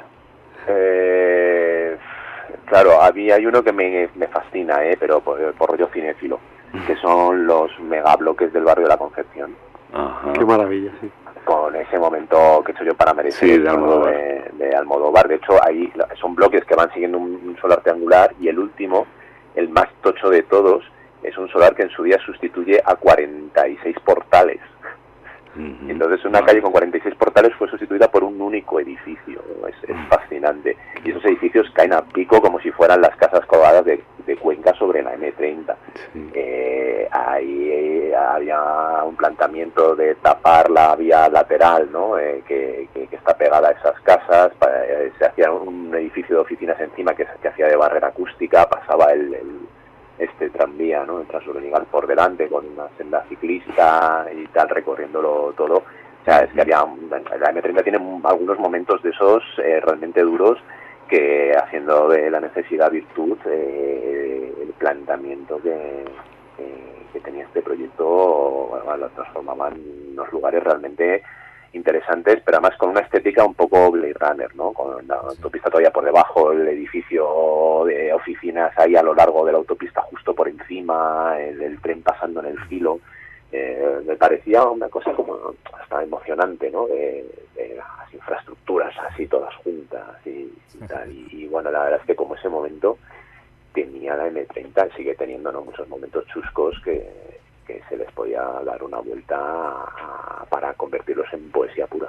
Eh, claro, a mí hay uno que me, me fascina, eh, pero por, por rollo cinéfilo, que son los megabloques del barrio de la Concepción. Ajá. Qué maravilla, sí. Con ese momento que he hecho yo para merecer sí, de Almodóvar. De, de Almodóvar. De hecho, ahí son bloques que van siguiendo un, un solar triangular y el último, el más tocho de todos, es un solar que en su día sustituye a cuarenta y seis portales. Uh-huh. Entonces una vale. calle con cuarenta y seis portales fue sustituida por un único edificio. Es, es fascinante. Y esos edificios caen a pico como si fueran las casas colgadas de, de Cuenca sobre la eme treinta. Sí. Eh, ahí eh, había un planteamiento de tapar la vía lateral, ¿no? Eh, que, que, que está pegada a esas casas. Para, eh, se hacía un edificio de oficinas encima que, que hacía de barrera acústica, pasaba el... el este tranvía, ¿no?, el Transuranigal por delante con una senda ciclista y tal, recorriéndolo todo. O sea, es que había, la eme treinta tiene algunos momentos de esos eh, realmente duros que, haciendo de la necesidad virtud, eh, el planteamiento que, que, que tenía este proyecto, bueno, lo transformaba en unos lugares realmente interesantes, pero además con una estética un poco Blade Runner, ¿no? Con la autopista todavía por debajo, el edificio de oficinas ahí a lo largo de la autopista justo por encima, el, el tren pasando en el filo. Eh, me parecía una cosa como hasta emocionante, ¿no? De, de las infraestructuras así todas juntas y, y tal. Y, y bueno, la verdad es que como ese momento tenía la eme treinta, sigue teniendo, ¿no?, muchos momentos chuscos que que se les podía dar una vuelta a, para convertirlos en poesía pura.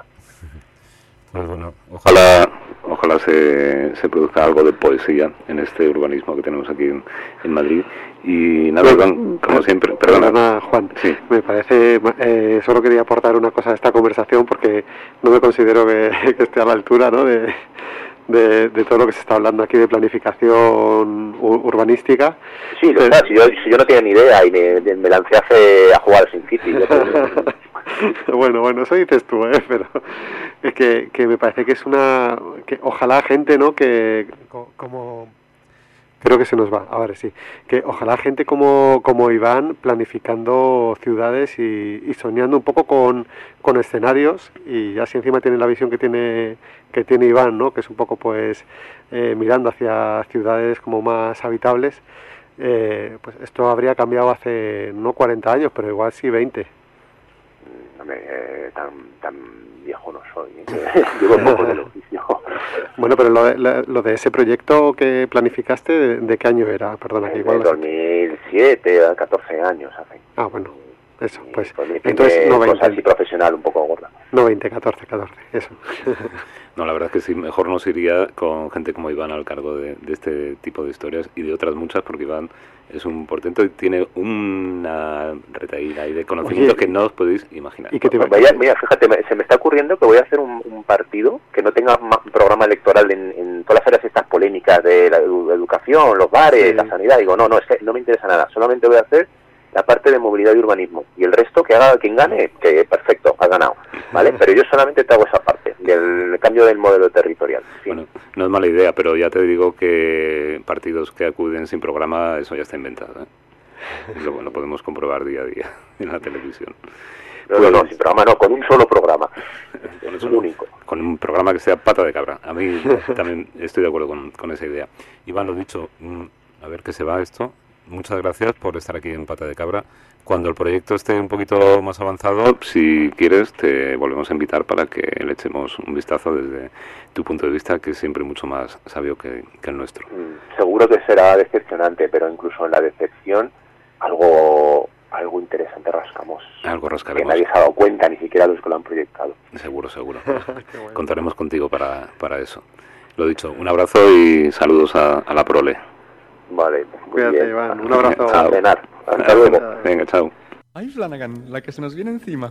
Pues bueno, ojalá ojalá se, se produzca algo de poesía en este urbanismo que tenemos aquí en, en Madrid. Y nada, Iván, como siempre, perdona. Perdona, Juan, sí. Me parece, eh, solo quería aportar una cosa a esta conversación porque no me considero que, que esté a la altura, ¿no?, de... De, de todo lo que se está hablando aquí de planificación urbanística. Sí, lo está, si, yo, si yo no tenía ni idea y me, me lancé hace a jugar al SimCity. bueno, bueno, eso dices tú, ¿eh? Pero es que, que me parece que es una... que ojalá gente, ¿no?, que como... Creo que se nos va, ahora sí. Que ojalá gente como, como Iván planificando ciudades y, y soñando un poco con, con escenarios, y ya si encima tiene la visión que tiene que tiene Iván, ¿no?, que es un poco pues eh, mirando hacia ciudades como más habitables, eh, pues esto habría cambiado hace no cuarenta años, pero igual sí veinte. Eh, tan, tan viejo no soy, ¿eh? Llevo un poco del oficio. Bueno, pero lo de, lo de ese proyecto que planificaste, ¿de, de qué año era? Perdona, que igual... De dos mil siete, catorce años hace. Ah, bueno, eso, pues... pues entonces, no veinte. Cosa así profesional un poco gorda. No veinte, catorce, catorce, eso. No, la verdad es que sí, mejor nos iría con gente como Iván al cargo de, de este tipo de historias y de otras muchas, porque Iván es un portento y tiene una retaíla ahí de conocimientos Oye, que no os podéis imaginar. ¿Y que te va... Vaya, mira, fíjate, me, se me está ocurriendo que voy a hacer un, un partido que no tenga un programa electoral en, en todas las áreas estas polémicas de la educación, los bares, sí. la sanidad. Digo, no, no, es que no me interesa nada, solamente voy a hacer la parte de movilidad y urbanismo, y el resto que haga quien gane, que perfecto, ha ganado, ¿vale? Pero yo solamente te hago esa parte, del cambio del modelo territorial. Sí. Bueno, no es mala idea, pero ya te digo que partidos que acuden sin programa, eso ya está inventado, ¿eh? Lo, lo podemos comprobar día a día en la televisión. No, pues, no, no, sin programa no, con un solo programa. Con es un único. Con un programa que sea pata de cabra. A mí también estoy de acuerdo con, con esa idea. Iván, lo dicho, a ver qué se va esto. Muchas gracias por estar aquí en Pata de Cabra. Cuando el proyecto esté un poquito más avanzado, si quieres, te volvemos a invitar para que le echemos un vistazo desde tu punto de vista, que es siempre mucho más sabio que, que el nuestro. Seguro que será decepcionante, pero incluso en la decepción algo algo interesante rascamos. Algo rascaremos. Que nadie se ha dado cuenta, ni siquiera los que lo han proyectado. Seguro, seguro. Bueno. Contaremos contigo para, para eso. Lo dicho, un abrazo y saludos a, a la prole. Vale, cuídate, bien. Iván. Un abrazo. Venga, chao. A cenar. Hasta luego. Venga, chao. Ay, Flanagan, la que se nos viene encima.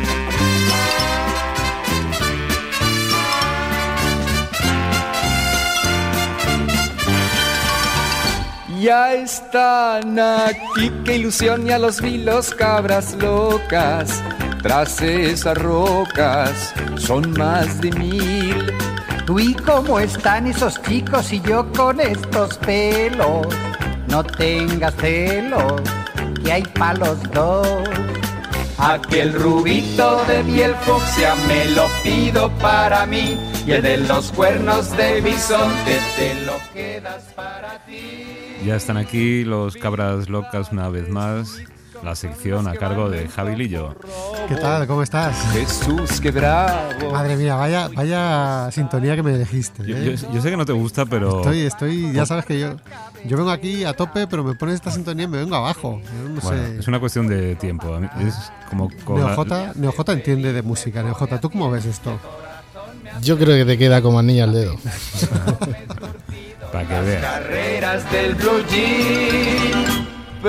Ya están aquí, qué ilusión, ya los vi, los cabras locas. Tras esas rocas son más de mil. Tú y cómo están esos chicos y yo con estos pelos. No tengas celos, que hay pa' los dos. Aquel rubito de piel fucsia me lo pido para mí. Y el de los cuernos de bisonte te lo quedas para ti. Ya están aquí los cabras locas una vez más. La sección a cargo de Javi Lillo. ¿Qué tal? ¿Cómo estás? Jesús, qué bravo. Madre mía, vaya, vaya sintonía que me elegiste, ¿eh? Yo, yo, yo sé que no te gusta, pero... Estoy, estoy, ya sabes que yo yo vengo aquí a tope, pero me pones esta sintonía y me vengo abajo. Yo no bueno, sé. Es una cuestión de tiempo. A mí es como... Neojota, Neojota entiende de música. Neojota, ¿tú cómo ves esto? Yo creo que te queda como anillo al dedo. Para que veas. Carreras del blue jean.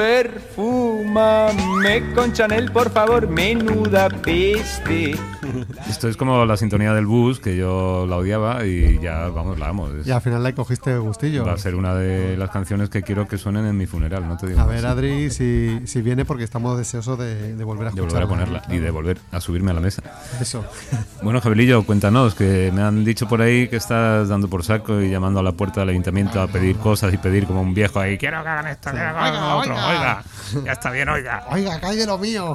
Perfúmame con Chanel, por favor, menuda peste. Esto es como la sintonía del bus, que yo la odiaba y ya, vamos, la amo. Es, y al final la cogiste gustillo. Va a ser una de las canciones que quiero que suenen en mi funeral, no te digo A más. ver, Adri, si, si viene, porque estamos deseosos de, de volver a escucharla. De volver a ponerla claro. Y de volver a subirme a la mesa. Eso. Bueno, Javilillo, cuéntanos, que me han dicho por ahí que estás dando por saco y llamando a la puerta del ayuntamiento a pedir cosas y pedir como un viejo ahí. Quiero que hagan esto, quiero que hagan lo otro. Oiga, ya está bien, oiga. Oiga, calle lo mío.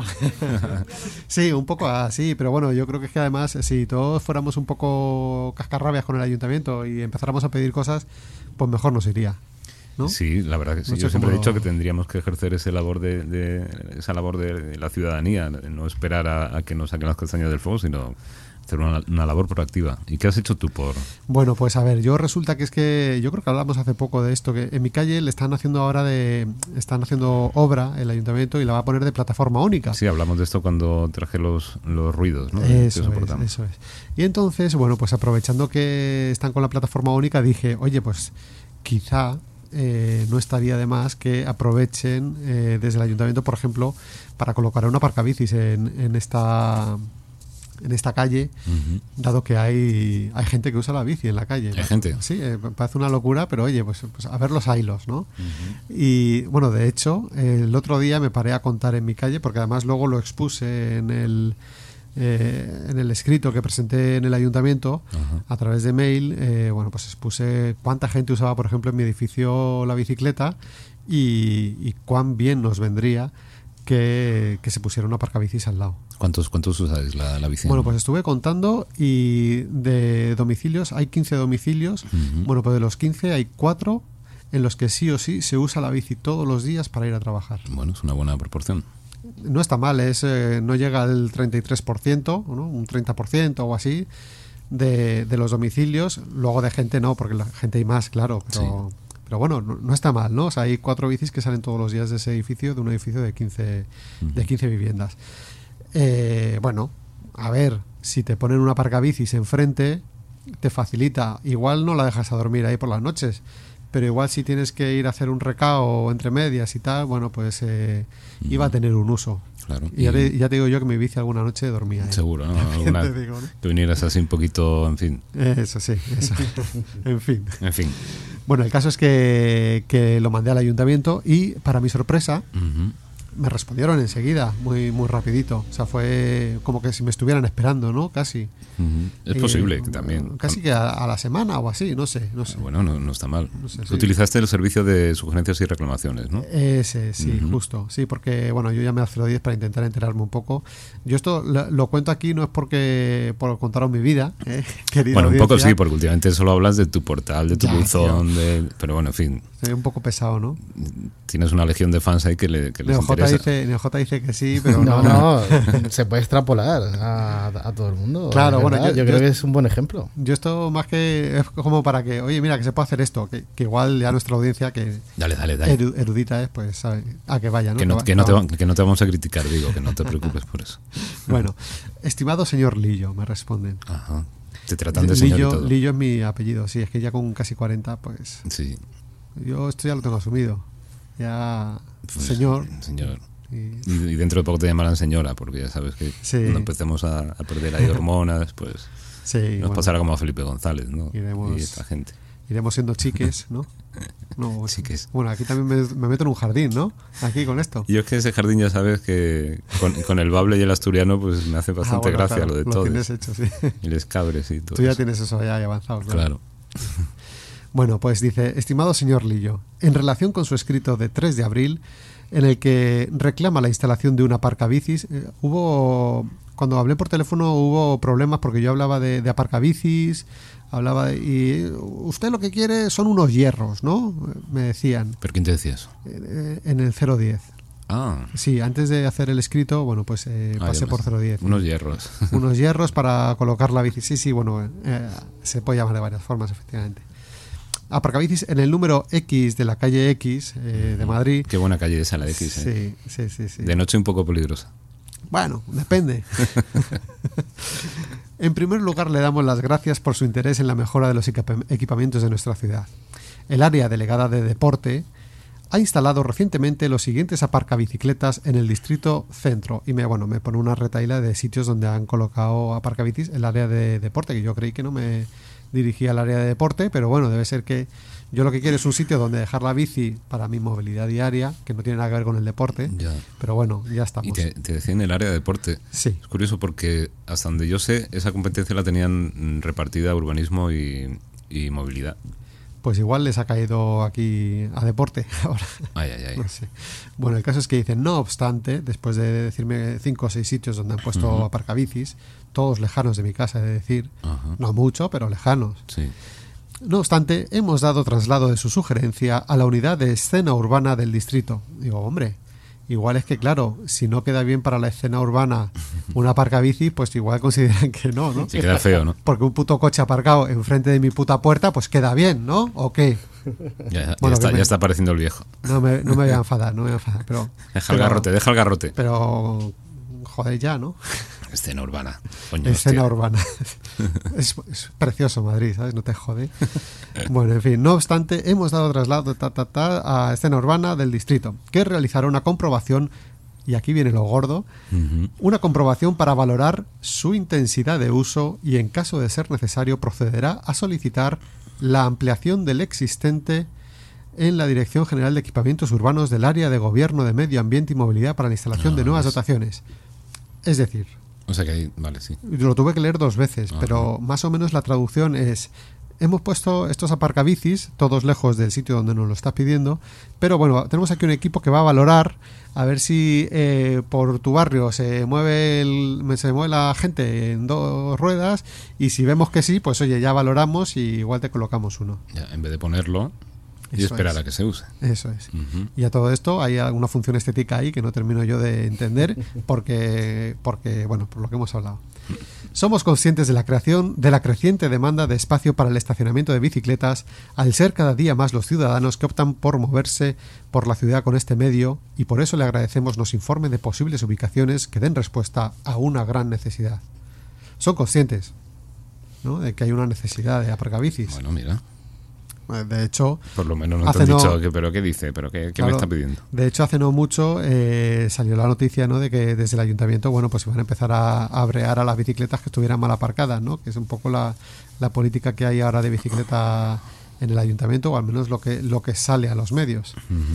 Sí, un poco así, pero bueno, yo creo que es que además, si todos fuéramos un poco cascarrabias con el ayuntamiento y empezáramos a pedir cosas, pues mejor nos iría, ¿no? Sí, la verdad que sí. No Yo sé siempre he cómo dicho lo... que tendríamos que ejercer ese labor de, de, esa labor de la ciudadanía, no esperar a, a que nos saquen las castañas del fuego, sino hacer una, una labor proactiva. ¿Y qué has hecho tú por...? Bueno, pues a ver, yo resulta que es que yo creo que hablamos hace poco de esto, que en mi calle le están haciendo ahora de... están haciendo obra el ayuntamiento y la va a poner de plataforma única. Sí, hablamos de esto cuando traje los, los ruidos, ¿no? Eso es, eso es. Y entonces, bueno, pues aprovechando que están con la plataforma única, dije, oye, pues quizá eh, no estaría de más que aprovechen eh, desde el ayuntamiento, por ejemplo, para colocar una aparcabicis en, en esta... en esta calle, uh-huh. dado que hay hay gente que usa la bici en la calle. Hay gente. Sí, eh, parece una locura, pero oye, pues, pues a ver los hilos, ¿no? Uh-huh. Y bueno, de hecho, eh, el otro día me paré a contar en mi calle, porque además luego lo expuse en el eh, en el escrito que presenté en el ayuntamiento, uh-huh. a través de mail, eh, bueno, pues expuse cuánta gente usaba, por ejemplo, en mi edificio la bicicleta y, y cuán bien nos vendría que, que se pusiera una aparcabicis al lado. ¿Cuántos, cuántos usáis la, la bici? Bueno, pues estuve contando y de domicilios, hay quince domicilios. Uh-huh. Bueno, pues de los quince hay cuatro en los que sí o sí se usa la bici todos los días para ir a trabajar. Bueno, es una buena proporción. No está mal, es eh, no llega al treinta y tres por ciento, ¿no? Un treinta por ciento o así de, de los domicilios. Luego de gente no, porque la gente hay más, claro, pero... Sí. Pero bueno, no, no está mal, ¿no? O sea, hay cuatro bicis que salen todos los días de ese edificio, de un edificio de quince, uh-huh. de quince viviendas. Eh, bueno, a ver, si te ponen una aparcabicis enfrente, te facilita. Igual no la dejas a dormir ahí por las noches, pero igual si tienes que ir a hacer un recao entre medias y tal, bueno, pues eh, uh-huh. iba a tener un uso. Claro. Y, y ya, te, ya te digo yo que mi bici alguna noche dormía ahí. Seguro, ¿no? Alguna, te digo, ¿no? Que vinieras así un poquito, en fin. Eso sí, eso. En fin. En fin. Bueno, el caso es que, que lo mandé al ayuntamiento y, para mi sorpresa, uh-huh. me respondieron enseguida, muy muy rapidito. O sea, fue como que si me estuvieran esperando, ¿no? Casi. Uh-huh. Es Y, posible que también. Casi que a, a la semana o así, no sé. No sé. Bueno, no, no está mal. No sé, Tú sí. utilizaste el servicio de sugerencias y reclamaciones, ¿no? Ese, sí, Uh-huh. justo. Sí, porque, bueno, yo llamé al cero diez para intentar enterarme un poco. Yo esto lo, lo cuento aquí no es porque por contaros mi vida, ¿eh? Querida Bueno, un poco audiencia. sí, porque últimamente solo hablas de tu portal, de tu Ya, buzón, tío. de... pero bueno, en fin, Soy un poco pesado, ¿no? tienes una legión de fans ahí que, le, que les Neo J interesa. dice, Neo J dice que sí, pero No, no. no, se puede extrapolar a, a todo el mundo. Claro, es bueno, verdad. yo- yo, yo- creo que es un buen ejemplo. Yo esto más que es como para que, oye, mira, que se puede hacer esto, que, que igual ya nuestra audiencia que Dale, dale, dale. eru- erudita es, pues sabe, a que vaya, ¿no? Que no, va- que, no te, va- va- que no te vamos a criticar, digo, que no te preocupes por eso. Bueno, estimado señor Lillo, me responden. Ajá. Te tratan de señor y Lillo, todo. Lillo es mi apellido, sí, es que ya con casi cuarenta, pues Sí. yo esto ya lo tengo asumido. Ya, Pues, señor. Señor. Y- Y, y dentro de poco te llamarán señora, porque ya sabes que Sí. cuando empecemos a, a perder ahí hormonas, pues Sí, nos bueno. pasará como a Felipe González, ¿no? Iremos- Y esta gente. Iremos siendo chiques, ¿no? No, Chiques. Bueno, aquí también me, me meto en un jardín, ¿no? Aquí con esto. Yo es que ese jardín ya sabes que con, con el bable y el asturiano pues me hace bastante Ah, bueno, gracia claro, lo de lo todo. tienes hecho, sí. Y les cabres y todo Tú ya eso. tienes eso ya avanzado, claro. Claro. Bueno, pues dice, estimado señor Lillo, en relación con su escrito de tres de abril, en el que reclama la instalación de una aparcabicis, eh, hubo, cuando hablé por teléfono hubo problemas porque yo hablaba de, de aparcabicis, hablaba de, y usted lo que quiere son unos hierros, ¿no? Me decían. ¿Pero quién te decía eso? Eh, en el cero diez. Ah. Sí, antes de hacer el escrito, bueno, pues eh, Ah, pasé ya por me- cero diez. Unos hierros. Unos hierros para colocar la bici. Sí, sí, bueno, eh, se puede llamar de varias formas, efectivamente. Aparcabicis en el número X de la calle X eh, de Madrid. Qué buena calle esa, la X. ¿eh? Sí, sí, sí, sí. De noche un poco peligrosa. Bueno, depende. En primer lugar, le damos las gracias por su interés en la mejora de los equipa- equipamientos de nuestra ciudad. El área delegada de deporte ha instalado recientemente los siguientes aparcabicicletas en el distrito centro. Y me, bueno, me pone una retaíla de sitios donde han colocado aparcabicis en el área de deporte, que yo creí que no me dirigía al área de deporte, pero bueno, debe ser que yo lo que quiero es un sitio donde dejar la bici para mi movilidad diaria, que no tiene nada que ver con el deporte. Ya. Pero bueno, ya estamos. Y te, te decía en el área de deporte. Sí. Es curioso porque hasta donde yo sé, esa competencia la tenían mm, repartida a urbanismo y, y movilidad. Pues igual les ha caído aquí a deporte ahora. Ay, ay, ay. No sé. Bueno, el caso es que dicen, no obstante, después de decirme cinco o seis sitios donde han puesto Ujú. aparcabicis, todos lejanos de mi casa, he de decir, Ajá. no mucho, pero lejanos. Sí. No obstante, hemos dado traslado de su sugerencia a la unidad de escena urbana del distrito. Digo, hombre, igual es que, claro, si no queda bien para la escena urbana una aparcabici, pues igual consideran que no, ¿no? Sí, queda feo, ¿no? Porque un puto coche aparcado enfrente de mi puta puerta, pues queda bien, ¿no? ¿O qué? Ya, ya Bueno, está, que me- ya está apareciendo el viejo. No me, no me voy a enfadar, no me voy a enfadar, pero... Deja el pero- garrote, deja el garrote. Pero, joder, ya, ¿no? Escena urbana. Coño, Escena hostia. urbana. es, es precioso Madrid, ¿sabes? No te jode. Bueno, en fin, no obstante, hemos dado traslado ta, ta, ta, a escena urbana del distrito, que realizará una comprobación, y aquí viene lo gordo, Ujú. una comprobación para valorar su intensidad de uso y en caso de ser necesario procederá a solicitar la ampliación del existente en la Dirección General de Equipamientos Urbanos del Área de Gobierno de Medio Ambiente y Movilidad para la instalación Ah, de nuevas ves. dotaciones. Es decir, O sea que ahí, vale, sí. lo tuve que leer dos veces, Ajá. pero más o menos la traducción es: hemos puesto estos aparcabicis, todos lejos del sitio donde nos lo está pidiendo, pero bueno, tenemos aquí un equipo que va a valorar a ver si eh, por tu barrio se mueve el, se mueve la gente en dos ruedas, y si vemos que sí, pues oye, ya valoramos y igual te colocamos uno. Ya, en vez de ponerlo y Eso esperar es. a que se use. Eso es. Ujú. Y a todo esto hay alguna función estética ahí que no termino yo de entender porque, porque bueno, por lo que hemos hablado. Somos conscientes de la creación de la creciente demanda de espacio para el estacionamiento de bicicletas, al ser cada día más los ciudadanos que optan por moverse por la ciudad con este medio, y por eso le agradecemos nos informe de posibles ubicaciones que den respuesta a una gran necesidad. Son conscientes, ¿no?, de que hay una necesidad de aparcabicis. Bueno, mira. De hecho, Por lo menos no te hace han no- dicho, que, pero ¿qué dice? ¿Pero qué, qué Claro, me está pidiendo? De hecho, hace no mucho eh, salió la noticia, ¿no?, de que desde el ayuntamiento, bueno, pues iban a empezar a, a brear a las bicicletas que estuvieran mal aparcadas, ¿no? Que es un poco la, la política que hay ahora de bicicleta en el ayuntamiento, o al menos lo que lo que sale a los medios. Ujú.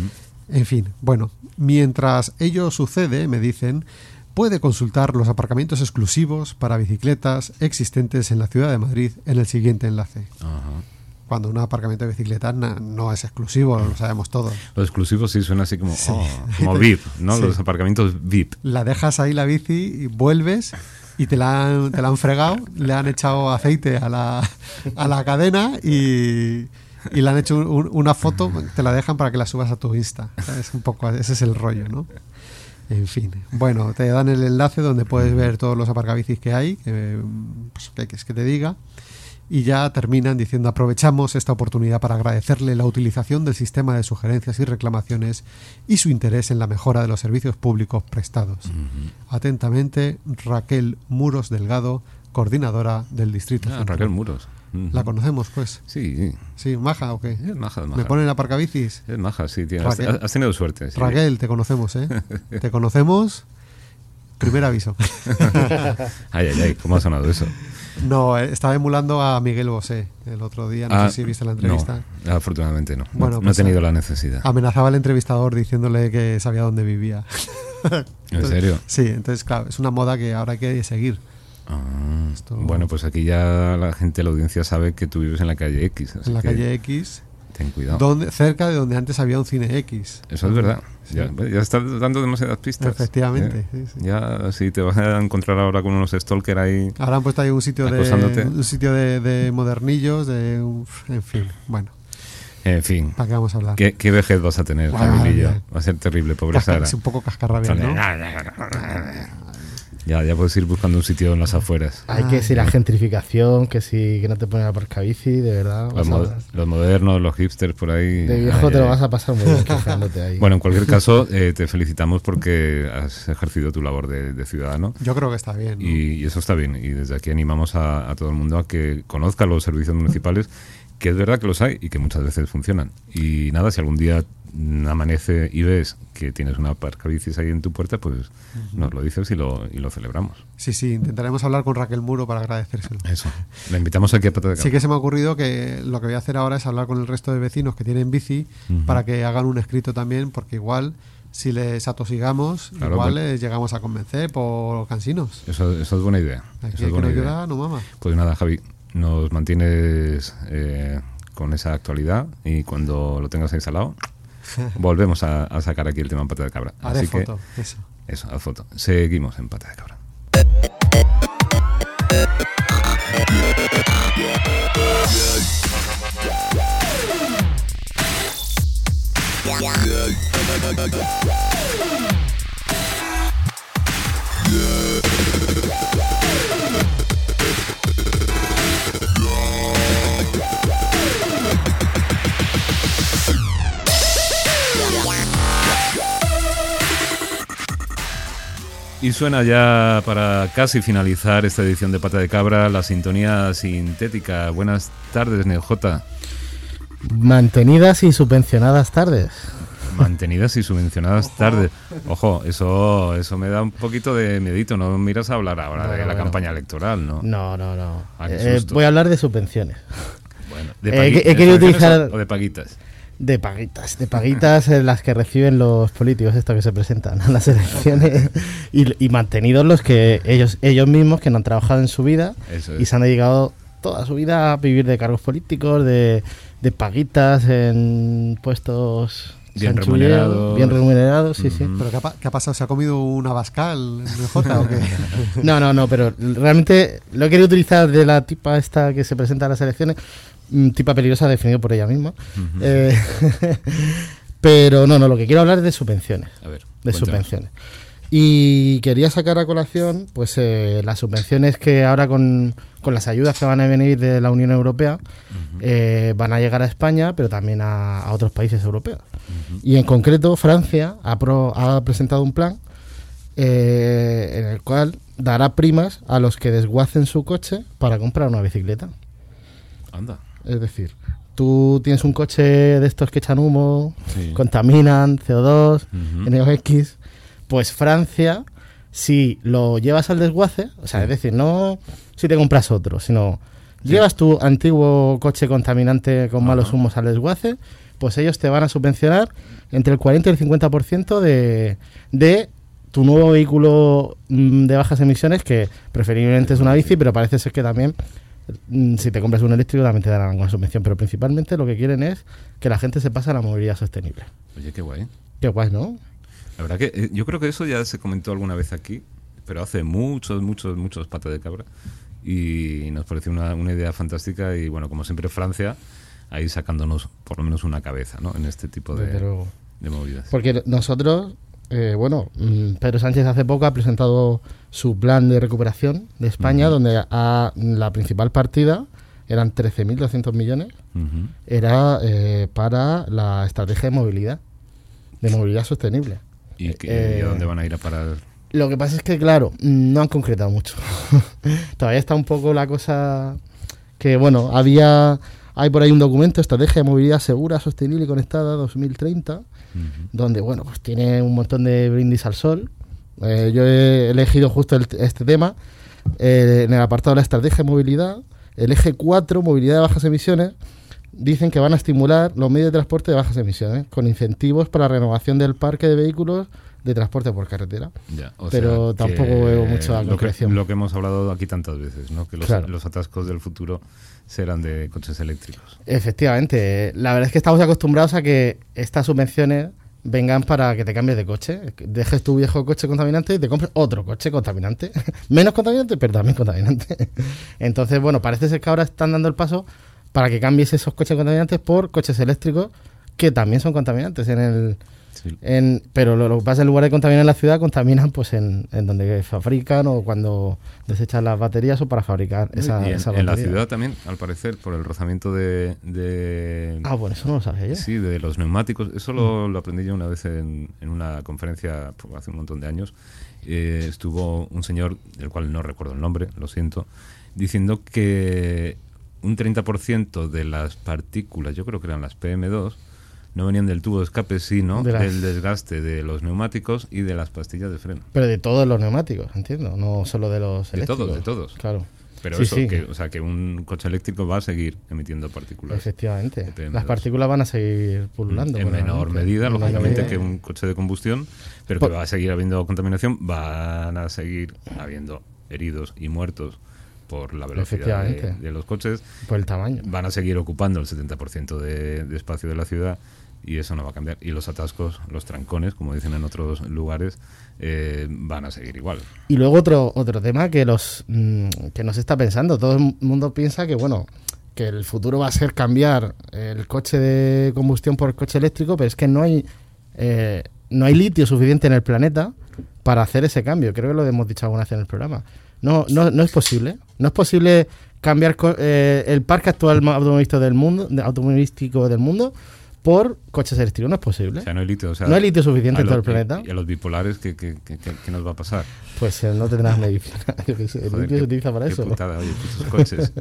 En fin, bueno, mientras ello sucede, me dicen, puede consultar los aparcamientos exclusivos para bicicletas existentes en la ciudad de Madrid en el siguiente enlace. Ajá. Cuando un aparcamiento de bicicletas no, no es exclusivo, lo sabemos todos. Los exclusivos sí suena así como, Sí. oh, como V I P, ¿no? Sí. Los aparcamientos V I P. La dejas ahí la bici y vuelves y te la han, te la han fregado, le han echado aceite a la, a la cadena y, y le han hecho un- una foto, te la dejan para que la subas a tu Insta. Es un poco, ese es el rollo, ¿no? En fin, bueno, te dan el enlace donde puedes ver todos los aparcabicis que hay, que, pues, ¿qué quieres que te diga? Y ya terminan diciendo: aprovechamos esta oportunidad para agradecerle la utilización del sistema de sugerencias y reclamaciones y su interés en la mejora de los servicios públicos prestados. Atentamente, Raquel Muros Delgado, coordinadora del Distrito Ah, Central. Raquel Muros. Ujú. ¿La conocemos, pues? Sí. Sí, ¿maja o qué? Es maja, es maja. ¿Me ponen aparcabicis? Es maja, sí. Tienes, Raquel. has, has tenido suerte. Sí. Raquel, te conocemos, ¿eh? Te conocemos. Primer aviso. Ay, ay, ay, ¿cómo ha sonado eso? No, eh, estaba emulando a Miguel Bosé el otro día, no Ah, sé si viste la entrevista. No, afortunadamente no. Bueno, no, no he pues, tenido ah, la necesidad. Amenazaba al entrevistador diciéndole que sabía dónde vivía. ¿En serio? Sí, entonces claro, es una moda que ahora hay que seguir. Ah, Esto- Bueno, pues aquí ya la gente, la audiencia sabe que tú vives en la calle X. así En la que calle X, Ten cuidado. donde, cerca de donde antes había un cine X. Eso es verdad. Sí. Ya, ya estás dando demasiadas pistas. Efectivamente, ¿eh? sí, sí. Ya, si te vas a encontrar ahora con unos stalker ahí. Ahora han puesto ahí un sitio de Acosándote. un sitio de, de modernillos, de un- en fin, bueno, En fin. ¿para qué vamos a hablar? ¿Qué, qué vejez vas a tener, Ay, Jamilillo? ay. Va a ser terrible, pobre Casca- Sara. es un poco cascarrabias, ¿no? Ya, ya puedes ir buscando un sitio en las afueras. Hay que si la gentrificación, que si que no te ponen a aparcabici, de verdad. Los, vas a- mo- los modernos, los hipsters por ahí. de viejo Ay, te lo ay. vas a pasar muy bien quejándote ahí. Bueno, en cualquier caso, eh, te felicitamos porque has ejercido tu labor de, de ciudadano. Yo creo que está bien, ¿no? Y, y eso está bien. Y desde aquí animamos a, a todo el mundo a que conozca los servicios municipales, que es verdad que los hay y que muchas veces funcionan. Y nada, si algún día mm, amanece y ves que tienes una aparcabicis ahí en tu puerta, pues nos lo dices y lo, y lo celebramos. Sí, sí, intentaremos hablar con Raquel Muro para agradecérselo. Eso. La invitamos aquí a Pata de Cabra. Sí que se me ha ocurrido que lo que voy a hacer ahora es hablar con el resto de vecinos que tienen bici Ujú. para que hagan un escrito también, porque igual si les atosigamos, Claro, igual pues- les llegamos a convencer por cansinos. Eso, eso es buena idea. Aquí Eso el es que buena no idea. ayuda, no mama. Pues nada, Javi, nos mantienes eh, con esa actualidad y cuando lo tengas ahí instalado, volvemos a, a sacar aquí el tema en Pata de Cabra. Haré Así que, foto, eso. eso, haz foto. Seguimos en Pata de Cabra. Y suena ya para casi finalizar esta edición de Pata de Cabra la sintonía sintética. Buenas tardes, Neo J. Mantenidas y subvencionadas tardes. Mantenidas y subvencionadas tardes. Ojo, eso eso me da un poquito de miedito. No miras a hablar ahora Bueno, de la bueno. campaña electoral, ¿no? No, no, no. Ah, qué Eh, susto. voy a hablar de subvenciones. Bueno, de Eh, pagui- he- he querido ¿de subvenciones utilizar- o de paguitas? De paguitas, de paguitas en las que reciben los políticos estos que se presentan a las elecciones y, y mantenidos los que ellos ellos mismos que no han trabajado en su vida Eso es. y se han dedicado toda su vida a vivir de cargos políticos, de, de paguitas en puestos Bien chanchulleros, remunerados. bien remunerados, sí, sí. ¿Pero qué ha, pa- qué ha pasado? ¿Se ha comido una bascal en J o qué? No, no, no, pero realmente lo he querido utilizar de la tipa esta que se presenta a las elecciones, mm, tipa peligrosa definido por ella misma. Ujú. Eh, pero no, no, lo que quiero hablar es de subvenciones. A ver, de cuéntanos. subvenciones. Y quería sacar a colación pues eh, las subvenciones que ahora con, con las ayudas que van a venir de la Unión Europea eh, van a llegar a España, pero también a, a otros países europeos. Y en concreto Francia ha, pro- ha presentado un plan eh, en el cual dará primas a los que desguacen su coche para comprar una bicicleta. Anda. Es decir, tú tienes un coche de estos que echan humo, Sí. contaminan, C O dos, Ujú. N O X, pues Francia, si lo llevas al desguace, o sea, Sí. es decir, no si te compras otro, sino llevas tu antiguo coche contaminante con malos Ajá. humos al desguace, pues ellos te van a subvencionar entre el cuarenta y el cincuenta por ciento de, de tu nuevo vehículo mm, de bajas emisiones, que preferiblemente es una bici, pero parece ser que también, mm, si te compras un eléctrico, también te darán alguna subvención. Pero principalmente lo que quieren es que la gente se pase a la movilidad sostenible. Oye, qué guay. Qué guay, ¿no? La verdad que eh, yo creo que eso ya se comentó alguna vez aquí, pero hace muchos, muchos, muchos patas de cabra. Y nos pareció una, una idea fantástica. Y bueno, como siempre, Francia ahí sacándonos por lo menos una cabeza, ¿no? En este tipo de, de movidas. Porque nosotros, eh, bueno, Pedro Sánchez hace poco ha presentado su plan de recuperación de España, uh-huh. donde a, la principal partida eran trece mil doscientos millones, uh-huh. era eh, para la estrategia de movilidad, de movilidad sostenible. ¿Y, que, eh, ¿y a dónde van a ir a parar? Lo que pasa es que, claro, no han concretado mucho. Todavía está un poco la cosa que, bueno, había... Hay por ahí un documento, Estrategia de Movilidad Segura, Sostenible y Conectada dos mil treinta, uh-huh. donde, bueno, pues tiene un montón de brindis al sol. Eh, yo he elegido justo el, este tema. Eh, en el apartado de la Estrategia de Movilidad, el eje cuatro, Movilidad de Bajas Emisiones, dicen que van a estimular los medios de transporte de bajas emisiones, con incentivos para la renovación del parque de vehículos de transporte por carretera. Ya, o pero sea, tampoco veo mucha lo concreción. Que, lo que hemos hablado aquí tantas veces, ¿no? Que los, claro. los atascos del futuro serán de coches eléctricos. Efectivamente. La verdad es que estamos acostumbrados a que estas subvenciones vengan para que te cambies de coche. Dejes tu viejo coche contaminante y te compres otro coche contaminante. Menos contaminante, pero también contaminante. Entonces, bueno, parece ser que ahora están dando el paso para que cambies esos coches contaminantes por coches eléctricos que también son contaminantes en el... Sí. En, pero lo, lo que pasa, en lugar de contaminar en la ciudad, contaminan pues en, en donde fabrican o cuando desechan las baterías o para fabricar esa, y en, esa batería. En la ciudad también, al parecer, por el rozamiento de... de ah, bueno, eso no lo sabía yo. Sí, de los neumáticos. Eso lo, lo aprendí yo una vez en, en una conferencia pues, hace un montón de años. Eh, estuvo un señor, del cual no recuerdo el nombre, lo siento, diciendo que un treinta por ciento de las partículas, yo creo que eran las P M dos, no venían del tubo de escape, sino de las... del desgaste de los neumáticos y de las pastillas de freno. Pero de todos los neumáticos, entiendo, no solo de los de eléctricos. De todos, de todos. Claro. Pero sí, eso, sí. Que, o sea, que un coche eléctrico va a seguir emitiendo partículas. Efectivamente. Las partículas van a seguir pululando. En menor medida, en lógicamente, medida. que un coche de combustión, pero Por... que va a seguir habiendo contaminación, van a seguir habiendo heridos y muertos por la velocidad de, de los coches. Por el tamaño. Van a seguir ocupando el setenta por ciento de, de espacio de la ciudad. Y eso no va a cambiar. Y los atascos, los trancones, como dicen en otros lugares, eh, van a seguir igual. Y luego otro otro tema que los mmm, que nos está pensando. Todo el mundo piensa que, bueno, que el futuro va a ser cambiar el coche de combustión por el coche eléctrico, pero es que no hay eh, no hay litio suficiente en el planeta para hacer ese cambio. Creo que lo hemos dicho alguna vez en el programa. No, no, no es posible. No es posible cambiar eh, el parque actual automovilístico del mundo, automovilístico del mundo por coches eléctricos. No es posible. O sea, no hay litio, o sea, no hay litio suficiente en todo el planeta. ¿Y a los bipolares qué, qué, qué, qué nos va a pasar? Pues eh, no tendrás medicina. Yo qué sé, el Joder, litio qué, se utiliza para qué eso. Putada, oye, putos coches.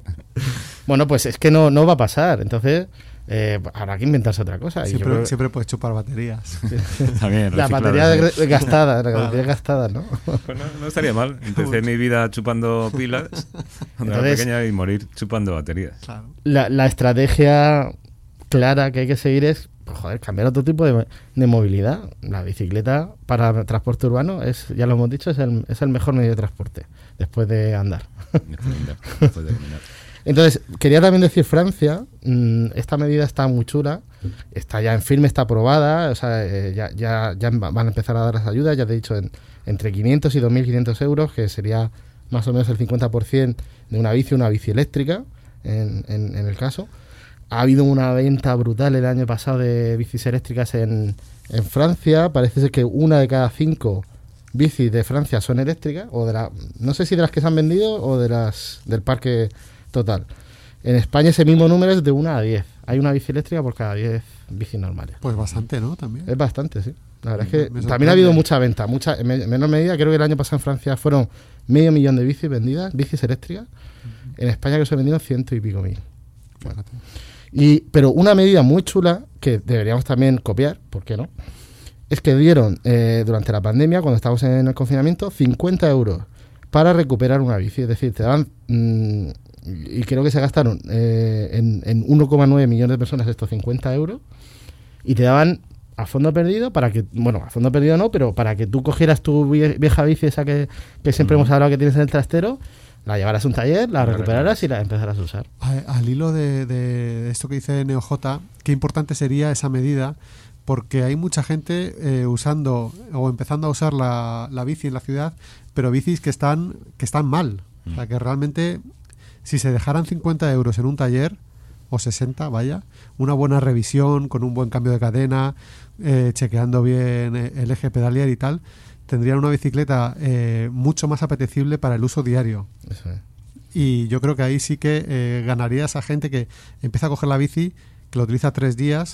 Bueno, pues es que no, no va a pasar. Entonces, eh, habrá que inventarse otra cosa. Siempre, y yo creo... siempre puedes chupar baterías. También, la batería de, gastada, la batería gastada, ¿no? Pues no, no estaría mal. Empecé mi vida chupando pilas cuando Entonces, era pequeña y morir chupando baterías. Claro. La, la estrategia clara que hay que seguir es, pues, joder, cambiar otro tipo de, de movilidad. La bicicleta para transporte urbano es, ya lo hemos dicho, es el, es el mejor medio de transporte después de andar. Después de andar. Después de caminar. Entonces, quería también decir Francia, mmm, esta medida está muy chula, está ya en firme, está aprobada, o sea, eh, ya, ya, ya van a empezar a dar las ayudas, ya te he dicho, en, entre quinientos y dos mil quinientos euros, que sería más o menos el cincuenta por ciento de una bici, una bici eléctrica, en, en, en el caso. Ha habido una venta brutal el año pasado de bicis eléctricas en, en Francia, parece ser que una de cada cinco bicis de Francia son eléctricas, o de la, no sé si de las que se han vendido o de las del parque total. En España ese mismo número es de una a diez. Hay una bici eléctrica por cada diez bicis normales. Pues bastante, ¿no? También. Es bastante, sí. La verdad es que también ha habido mucha venta. Mucha, en menor medida, creo que el año pasado en Francia fueron medio millón de bicis vendidas, bicis eléctricas. Uh-huh. En España que se vendieron ciento y pico mil. Bueno. Y, pero una medida muy chula que deberíamos también copiar, ¿por qué no? Es que dieron eh, durante la pandemia, cuando estábamos en el confinamiento, cincuenta euros para recuperar una bici. Es decir, te daban... Mmm, y creo que se gastaron eh, en, en uno coma nueve millones de personas estos cincuenta euros y te daban a fondo perdido para que, bueno, a fondo perdido no, pero para que tú cogieras tu vie- vieja bici esa que, que siempre mm. hemos hablado que tienes en el trastero, la llevaras a un taller, la recuperaras y la empezaras a usar. A, al hilo de, de esto que dice Neo J, qué importante sería esa medida, porque hay mucha gente eh, usando o empezando a usar la, la bici en la ciudad, pero bicis que están, que están mal. Mm. O sea, que realmente, si se dejaran cincuenta euros en un taller, o sesenta, vaya, una buena revisión con un buen cambio de cadena, eh, chequeando bien el eje pedalier y tal, tendrían una bicicleta eh, mucho más apetecible para el uso diario. Eso es. Y yo creo que ahí sí que eh, ganaría esa gente que empieza a coger la bici, que lo utiliza tres días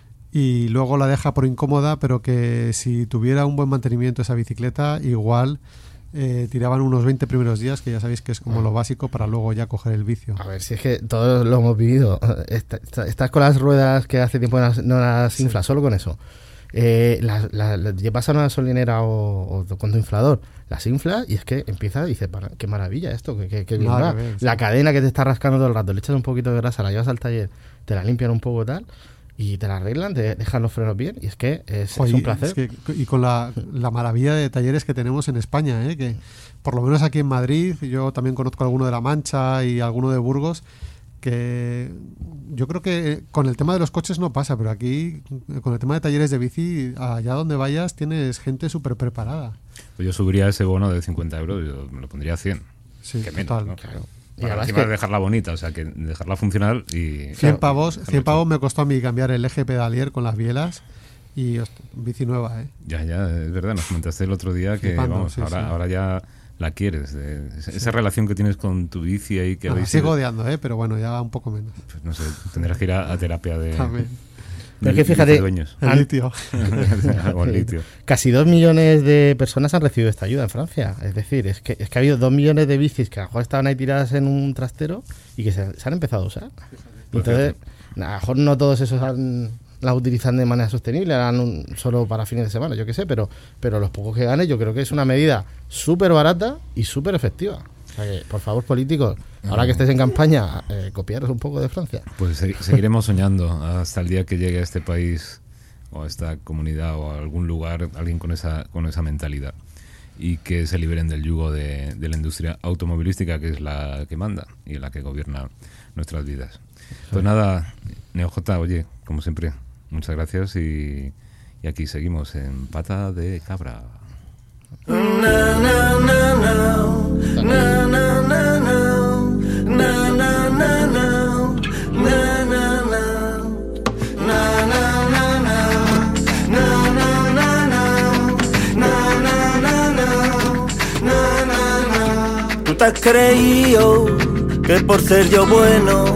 y luego la deja por incómoda, pero que si tuviera un buen mantenimiento esa bicicleta, igual Eh, tiraban unos veinte primeros días, que ya sabéis que es como lo básico para luego ya coger el vicio. A ver, si es que todos lo hemos vivido. Esta, esta, estás con las ruedas que hace tiempo no las, no las inflas, sí. Solo con eso. Eh, las, las, las llevas a una gasolinera o, o con tu inflador, las inflas y es que empieza y dices, qué maravilla esto, que, que, que bien va. Bien, sí. La cadena que te está rascando todo el rato, le echas un poquito de grasa, la llevas al taller, te la limpian un poco tal y te la arreglan, te dejan los frenos bien y es que es, Oye, es un placer. Es que, y con la, la maravilla de talleres que tenemos en España, ¿eh? Que por lo menos aquí en Madrid, yo también conozco alguno de La Mancha y alguno de Burgos, que yo creo que con el tema de los coches no pasa, pero aquí con el tema de talleres de bici, allá donde vayas tienes gente súper preparada. Pues yo subiría ese bono de cincuenta euros, yo me lo pondría a cien. Sí, que menos, total, ¿no? claro. Y bueno, encima que de dejarla bonita, o sea, que dejarla funcional y... cien pavos, cien pavos me costó a mí cambiar el eje pedalier con las bielas y hostia, bici nueva, ¿eh? Ya, ya, es verdad, nos comentaste el otro día que Flipando, vamos, sí, ahora, sí. ahora ya la quieres, de, esa, sí. esa relación que tienes con tu bici ahí que no, habéis... sigo odiando, ¿eh? Pero bueno, ya un poco menos. Pues no sé, tendrás que ir a, a terapia de... También. Pero es que fíjate, el litio. el litio. Casi dos millones de personas han recibido esta ayuda en Francia. Es decir, es que, es que ha habido dos millones de bicis que a lo mejor estaban ahí tiradas en un trastero y que se, se han empezado a usar. Entonces, a lo mejor no todos esos han, las utilizan de manera sostenible, harán un, solo para fines de semana, yo qué sé, pero, pero los pocos que ganen, yo creo que es una medida súper barata y súper efectiva. O sea que, por favor, políticos, ahora que estéis en campaña, eh, copiaros un poco de Francia. Pues se, seguiremos soñando hasta el día que llegue a este país o a esta comunidad o a algún lugar alguien con esa con esa mentalidad y que se liberen del yugo de, de la industria automovilística, que es la que manda y la que gobierna nuestras vidas. Pues nada, Neo J, oye, como siempre, muchas gracias y, y aquí seguimos en Pata de Cabra. Na, na, na, na. Na, na, na, na. Na, na, na, na. Na, na, na. Na, na, na, na. Na, na, na, na. Na, na, na, na. Na, na, na. Tú te has creído que por ser yo bueno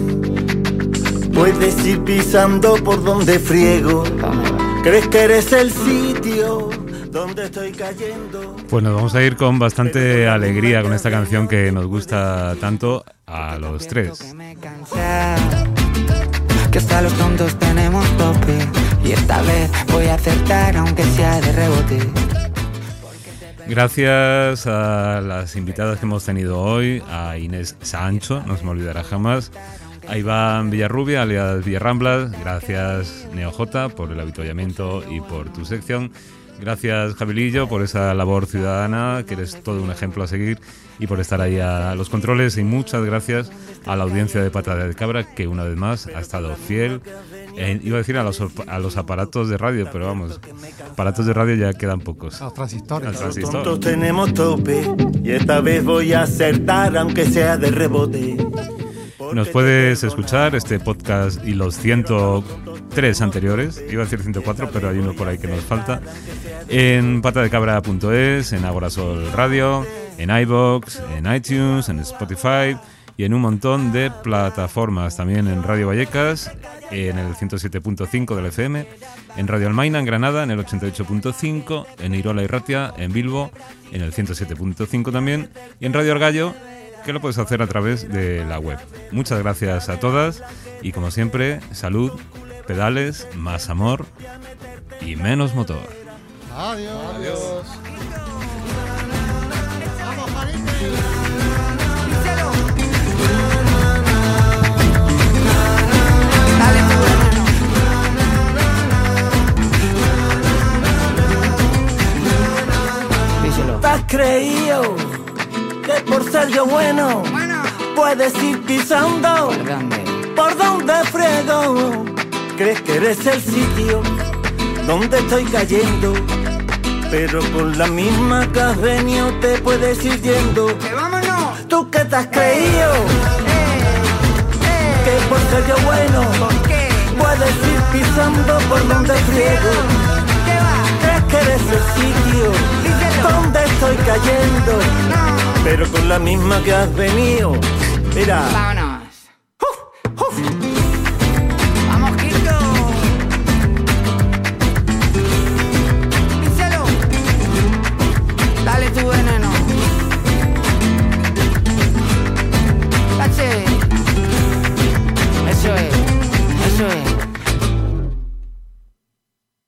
puedes ir pisando por donde friego. Crees que eres el sitio donde estoy cayendo. Pues nos vamos a ir con bastante alegría con esta canción que nos gusta tanto a los tres. Que hasta los tontos tenemos tope y esta vez voy a acertar aunque sea de rebote. Gracias a las invitadas que hemos tenido hoy, a Inés Sancho, no se me olvidará jamás, a Iván Villarrubia, alias Villarramblas, gracias Neo J por el avituallamiento y por tu sección. Gracias, Javilillo, por esa labor ciudadana, que eres todo un ejemplo a seguir, y por estar ahí a los controles. Y muchas gracias a la audiencia de Pata de Cabra, que una vez más ha estado fiel. Eh, iba a decir a los, a los aparatos de radio, pero vamos, aparatos de radio ya quedan pocos. A los transistores. Los tontos tenemos tope, y esta vez voy a acertar, aunque sea de rebote. Nos puedes escuchar este podcast y los ciento tres anteriores, iba a decir ciento cuatro, pero hay uno por ahí que nos falta, en patadecabra punto es, en Agorasol Radio, en iVoox, en iTunes, en Spotify y en un montón de plataformas, también en Radio Vallecas, en el ciento siete punto cinco del F M, en Radio Almaina en Granada, en el ochenta y ocho punto cinco, en Irola y Ratia, en Bilbo, en el ciento siete punto cinco también, y en Radio Argallo, que lo puedes hacer a través de la web. Muchas gracias a todas y, como siempre, salud, pedales, más amor y menos motor. Adiós. Adiós. Vamos, sitio bueno, puedes ir pisando. ¿Por dónde friego? ¿Crees que eres el sitio donde estoy cayendo? Pero con la misma que has venido te puedes ir yendo. ¡Vámonos! ¿Tú qué te has creído? Que por ser yo bueno, puedes ir pisando por donde friego. ¿Crees que eres el sitio donde estoy cayendo? Pero con la misma que has venido. Mira.